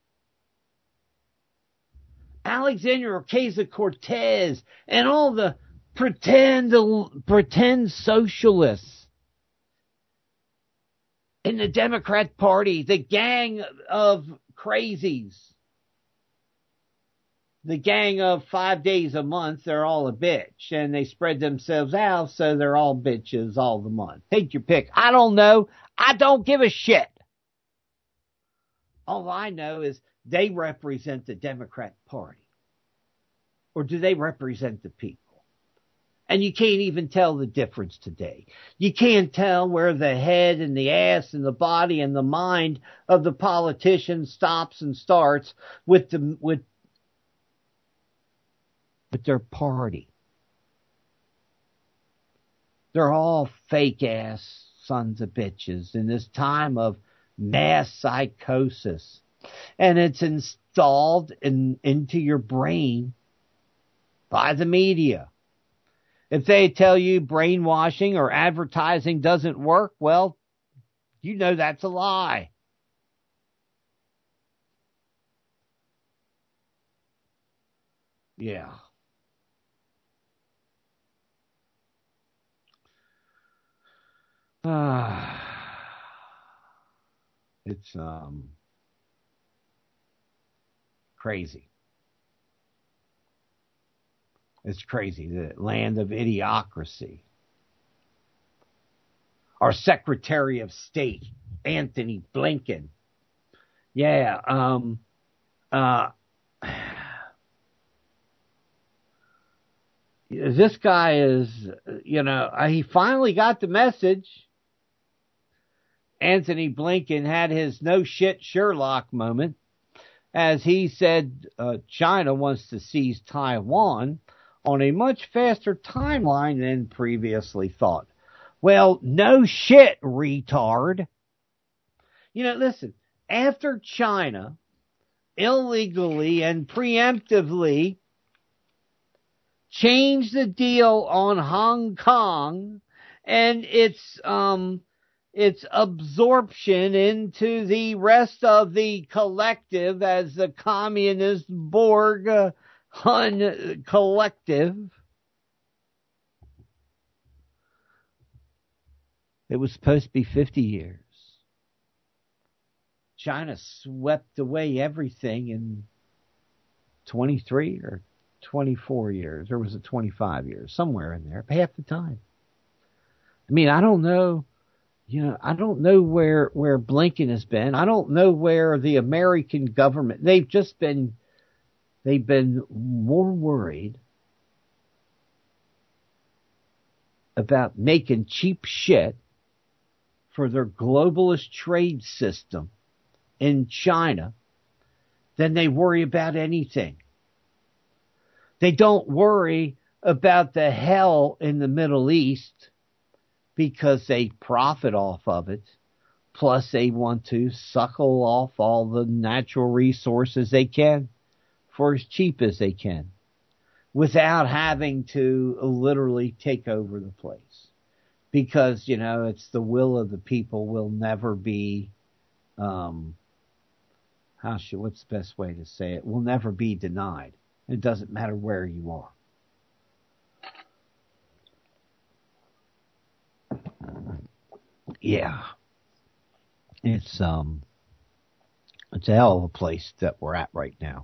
[SPEAKER 10] Alexandria Ocasio-Cortez and all the pretend pretend socialists in the Democrat Party, the gang of crazies, the gang of five days a month, they're all a bitch, and they spread themselves out, so they're all bitches all the month. Take your pick. I don't know. I don't give a shit. All I know is they represent the Democrat Party. Or do they represent the people? And you can't even tell the difference today. You can't tell where the head and the ass and the body and the mind of the politician stops and starts with the with, with their party. They're all fake ass sons of bitches in this time of mass psychosis. And it's installed in, into your brain by the media. If they tell you brainwashing or advertising doesn't work, well, you know that's a lie. Yeah. Ah. It's um crazy. It's crazy. The land of idiocracy. Our Secretary of State, Anthony Blinken. Yeah, um, uh, this guy is, you know, he finally got the message. Anthony Blinken had his no shit Sherlock moment as he said uh, China wants to seize Taiwan on a much faster timeline than previously thought. Well, no shit, retard. You know, listen, after China illegally and preemptively changed the deal on Hong Kong and its um its absorption into the rest of the collective as the communist Borg uh, Hun collective. It was supposed to be fifty years. China swept away everything in twenty-three or twenty-four years, or was it twenty-five years? Somewhere in there, half the time. I mean, I don't know, you know, I don't know where, where Blinken has been. I don't know where the American government, they've just been, they've been more worried about making cheap shit for their globalist trade system in China than they worry about anything. They don't worry about the hell in the Middle East because they profit off of it. Plus they want to suckle off all the natural resources they can for as cheap as they can without having to literally take over the place. Because, you know, it's the will of the people will never be, um, how should, what's the best way to say it? Will never be denied. It doesn't matter where you are. Yeah. It's, um, it's a hell of a place that we're at right now.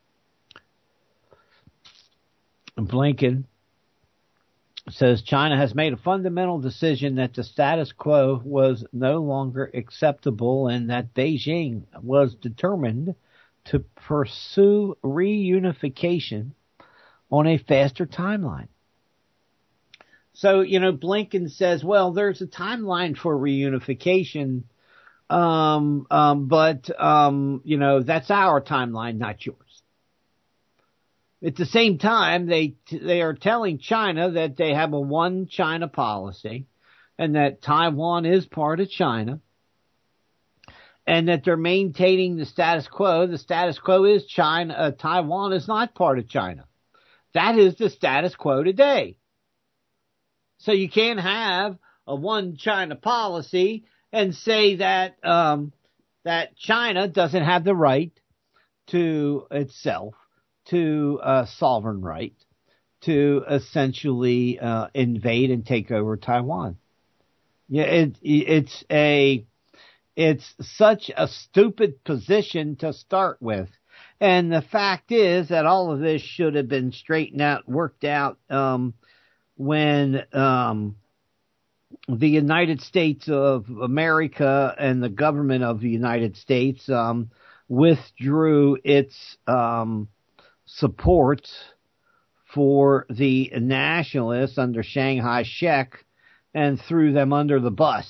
[SPEAKER 10] Blinken says China has made a fundamental decision that the status quo was no longer acceptable and that Beijing was determined to pursue reunification on a faster timeline. So, you know, Blinken says, well, there's a timeline for reunification, um, um, but, um, you know, that's our timeline, not yours. At the same time, they they are telling China that they have a one China policy and that Taiwan is part of China and that they're maintaining the status quo. The status quo is China, uh, Taiwan is not part of China. That is the status quo today. So you can't have a one China policy and say that um, that China doesn't have the right to itself, to a sovereign right, to essentially uh, invade and take over Taiwan. Yeah, it, it's a it's such a stupid position to start with. And the fact is that all of this should have been straightened out, worked out um, when um, the United States of America and the government of the United States um, withdrew its um, support for the nationalists under Chiang Kai-shek and threw them under the bus.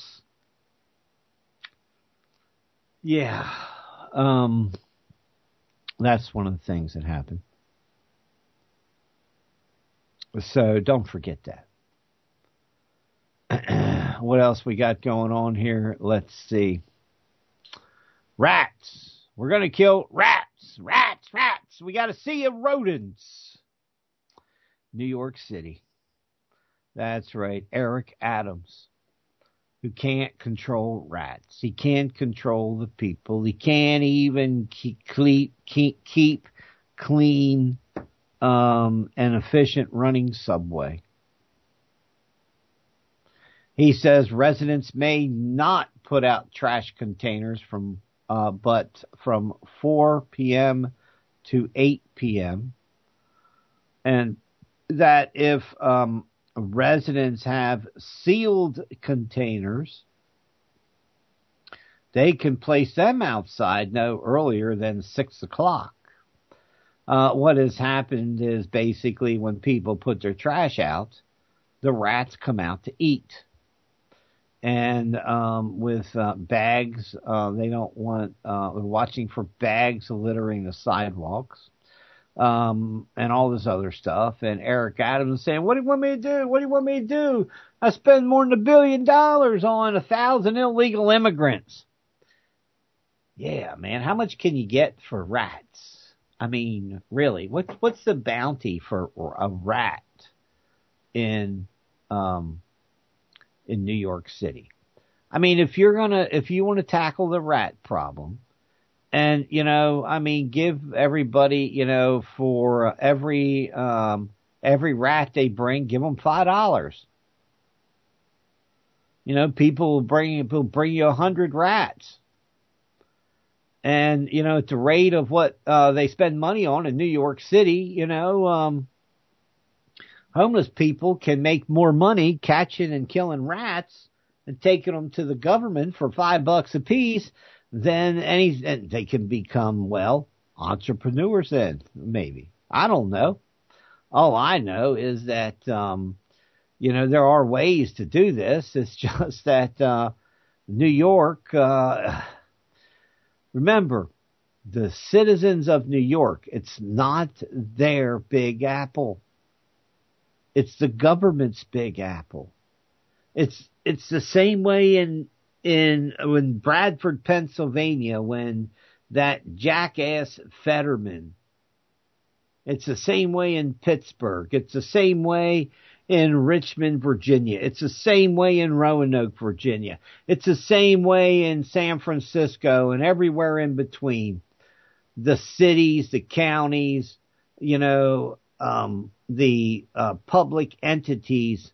[SPEAKER 10] Yeah. Um, that's one of the things that happened. So don't forget that. What else we got going on here? Let's see. Rats. We're going to kill rats. Rats, rats. We got to see you rodents. New York City. That's right. Eric Adams, who can't control rats. He can't control the people. He can't even keep, keep, keep clean um, and efficient running subway. He says residents may not put out trash containers from, uh, but from four p.m. to eight p.m. And that if um, residents have sealed containers, they can place them outside no earlier than six o'clock. Uh, what has happened is basically when people put their trash out, the rats come out to eat. And um, with uh, bags, uh, they don't want, uh, they're watching for bags littering the sidewalks. Um, and all this other stuff. And Eric Adams is saying, what do you want me to do? What do you want me to do? I spend more than a billion dollars on a thousand illegal immigrants. Yeah, man, how much can you get for rats? I mean, really, what, what's the bounty for a rat in, um, in New York City? I mean, if you're gonna, if you want to tackle the rat problem, and, you know, I mean, give everybody, you know, for every, um, every rat they bring, give them five dollars. You know, people will bring, will bring you a hundred rats. And, you know, at the rate of what, uh, they spend money on in New York City, you know, um, homeless people can make more money catching and killing rats and taking them to the government for five bucks a piece then any, and they can become, well, entrepreneurs then, maybe. I don't know. All I know is that, um, you know, there are ways to do this. It's just that, uh, New York, uh, remember, the citizens of New York, it's not their Big Apple. It's the government's Big Apple. It's, it's the same way in, In when Bradford, Pennsylvania, when that jackass Fetterman. It's the same way in Pittsburgh. It's the same way in Richmond, Virginia. It's the same way in Roanoke, Virginia. It's the same way in San Francisco and everywhere in between. The cities, the counties, you know, um, the uh, public entities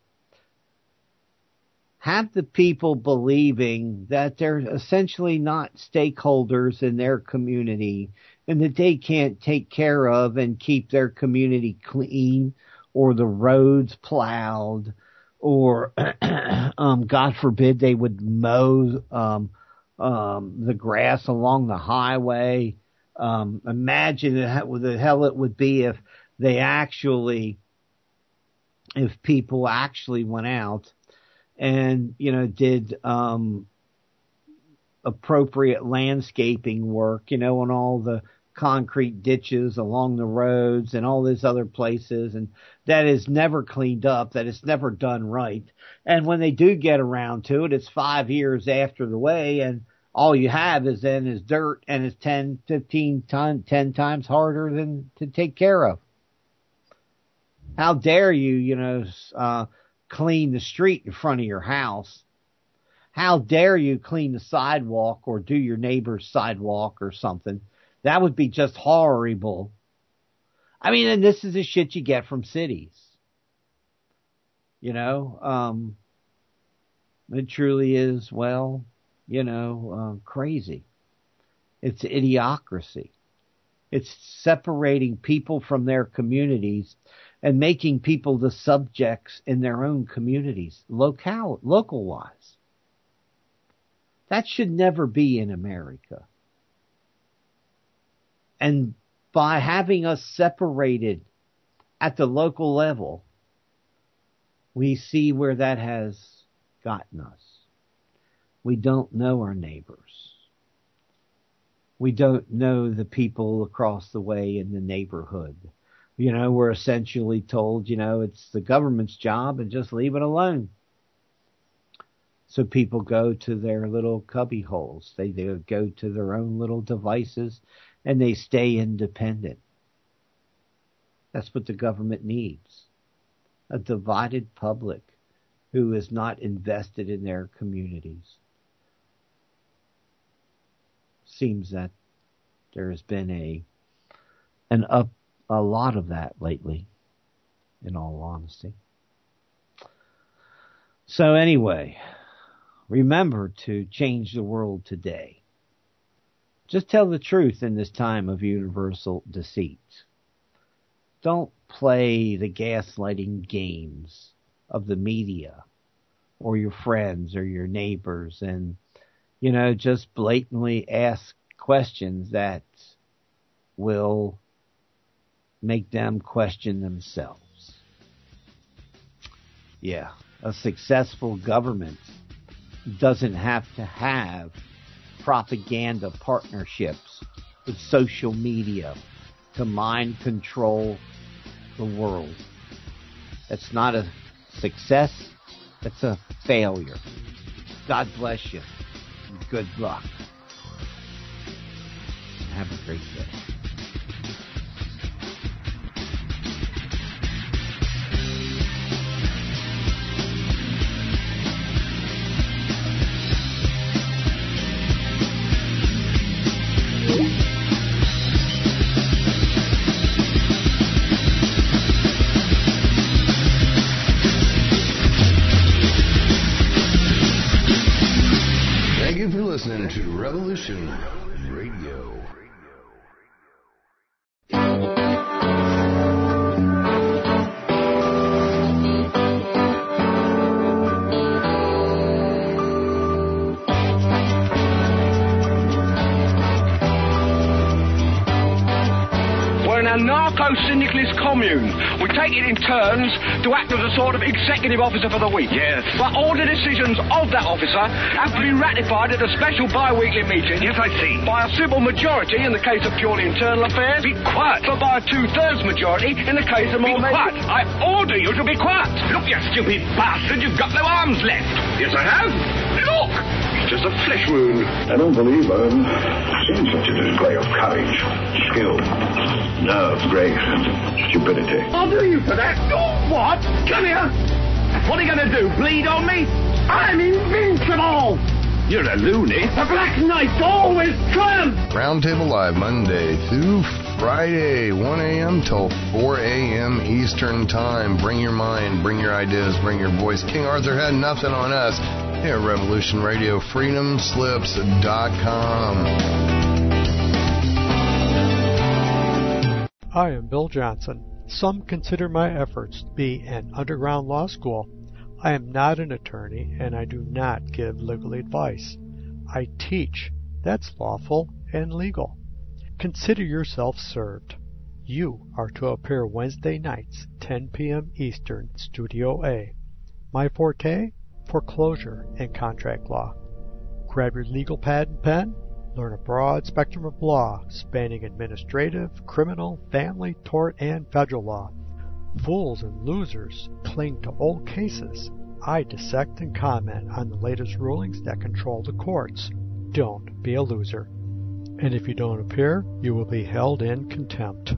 [SPEAKER 10] have the people believing that they're essentially not stakeholders in their community and that they can't take care of and keep their community clean or the roads plowed or, um, God forbid, they would mow um, um, the grass along the highway. Um, imagine what the hell it would be if they actually, if people actually went out and, you know, did, um, appropriate landscaping work, you know, on all the concrete ditches along the roads and all these other places, and that is never cleaned up, that it's never done right. And when they do get around to it, it's five years after the way, and all you have is then is dirt, and it's ten, fifteen, ton, ten times harder than to take care of. How dare you, you know, uh, clean the street in front of your house? How dare you clean the sidewalk or do your neighbor's sidewalk or something? That would be just horrible. I mean, and this is the shit you get from cities. You know, um, it truly is, well, you know, uh, crazy. It's idiocracy. It's separating people from their communities and making people the subjects in their own communities, local, local-wise. That should never be in America. And by having us separated at the local level, we see where that has gotten us. We don't know our neighbors. We don't know the people across the way in the neighborhood. You know, we're essentially told, you know, it's the government's job and just leave it alone. So people go to their little cubby holes. They, they go to their own little devices and they stay independent. That's what the government needs. A divided public who is not invested in their communities. Seems that there has been a an up a lot of that lately, in all honesty. So anyway, remember to change the world today. Just tell the truth in this time of universal deceit. Don't play the gaslighting games of the media or your friends or your neighbors and, you know, just blatantly ask questions that will make them question themselves. Yeah, a successful government doesn't have to have propaganda partnerships with social media to mind control the world. That's not a success, that's a failure. God bless you. Good luck. Have a great day.
[SPEAKER 3] Listening to Revolution Radio.
[SPEAKER 1] We're an anarcho-syndicalist commune. We take it in turns to act as a sort of executive officer for the week. Yes. But all the decisions of that officer have to be ratified at a special bi-weekly meeting. Yes, I see. By a simple majority in the case of purely internal affairs. Be quiet. But by a two-thirds majority in the case of more... Be quiet. I order you to be quiet. Look, you stupid bastard, you've got no arms left. Yes, I have. Look! It's just a flesh wound.
[SPEAKER 6] I don't believe I've seen such a display of courage, skill, nerve, grace, and stupidity.
[SPEAKER 1] I'll do you for that. Oh, what? Come here. What are you going to do, bleed on me? I'm invincible. You're a loony. The Black Knight always triumphs.
[SPEAKER 3] Roundtable Live Monday through Friday, one a.m. till four a.m. Eastern Time. Bring your mind, bring your ideas, bring your voice. King Arthur had nothing on us. Here at Revolution Radio, freedom slips dot com.
[SPEAKER 14] I am Bill Johnson. Some consider my efforts to be an underground law school. I am not an attorney, and I do not give legal advice. I teach. That's lawful and legal. Consider yourself served. You are to appear Wednesday nights, ten p.m. Eastern, Studio A. My forte? Foreclosure and contract law. Grab your legal pad and pen. Learn a broad spectrum of law spanning administrative, criminal, family, tort, and federal law. Fools and losers cling to old cases. I dissect and comment on the latest rulings that control the courts. Don't be a loser. And if you don't appear, you will be held in contempt.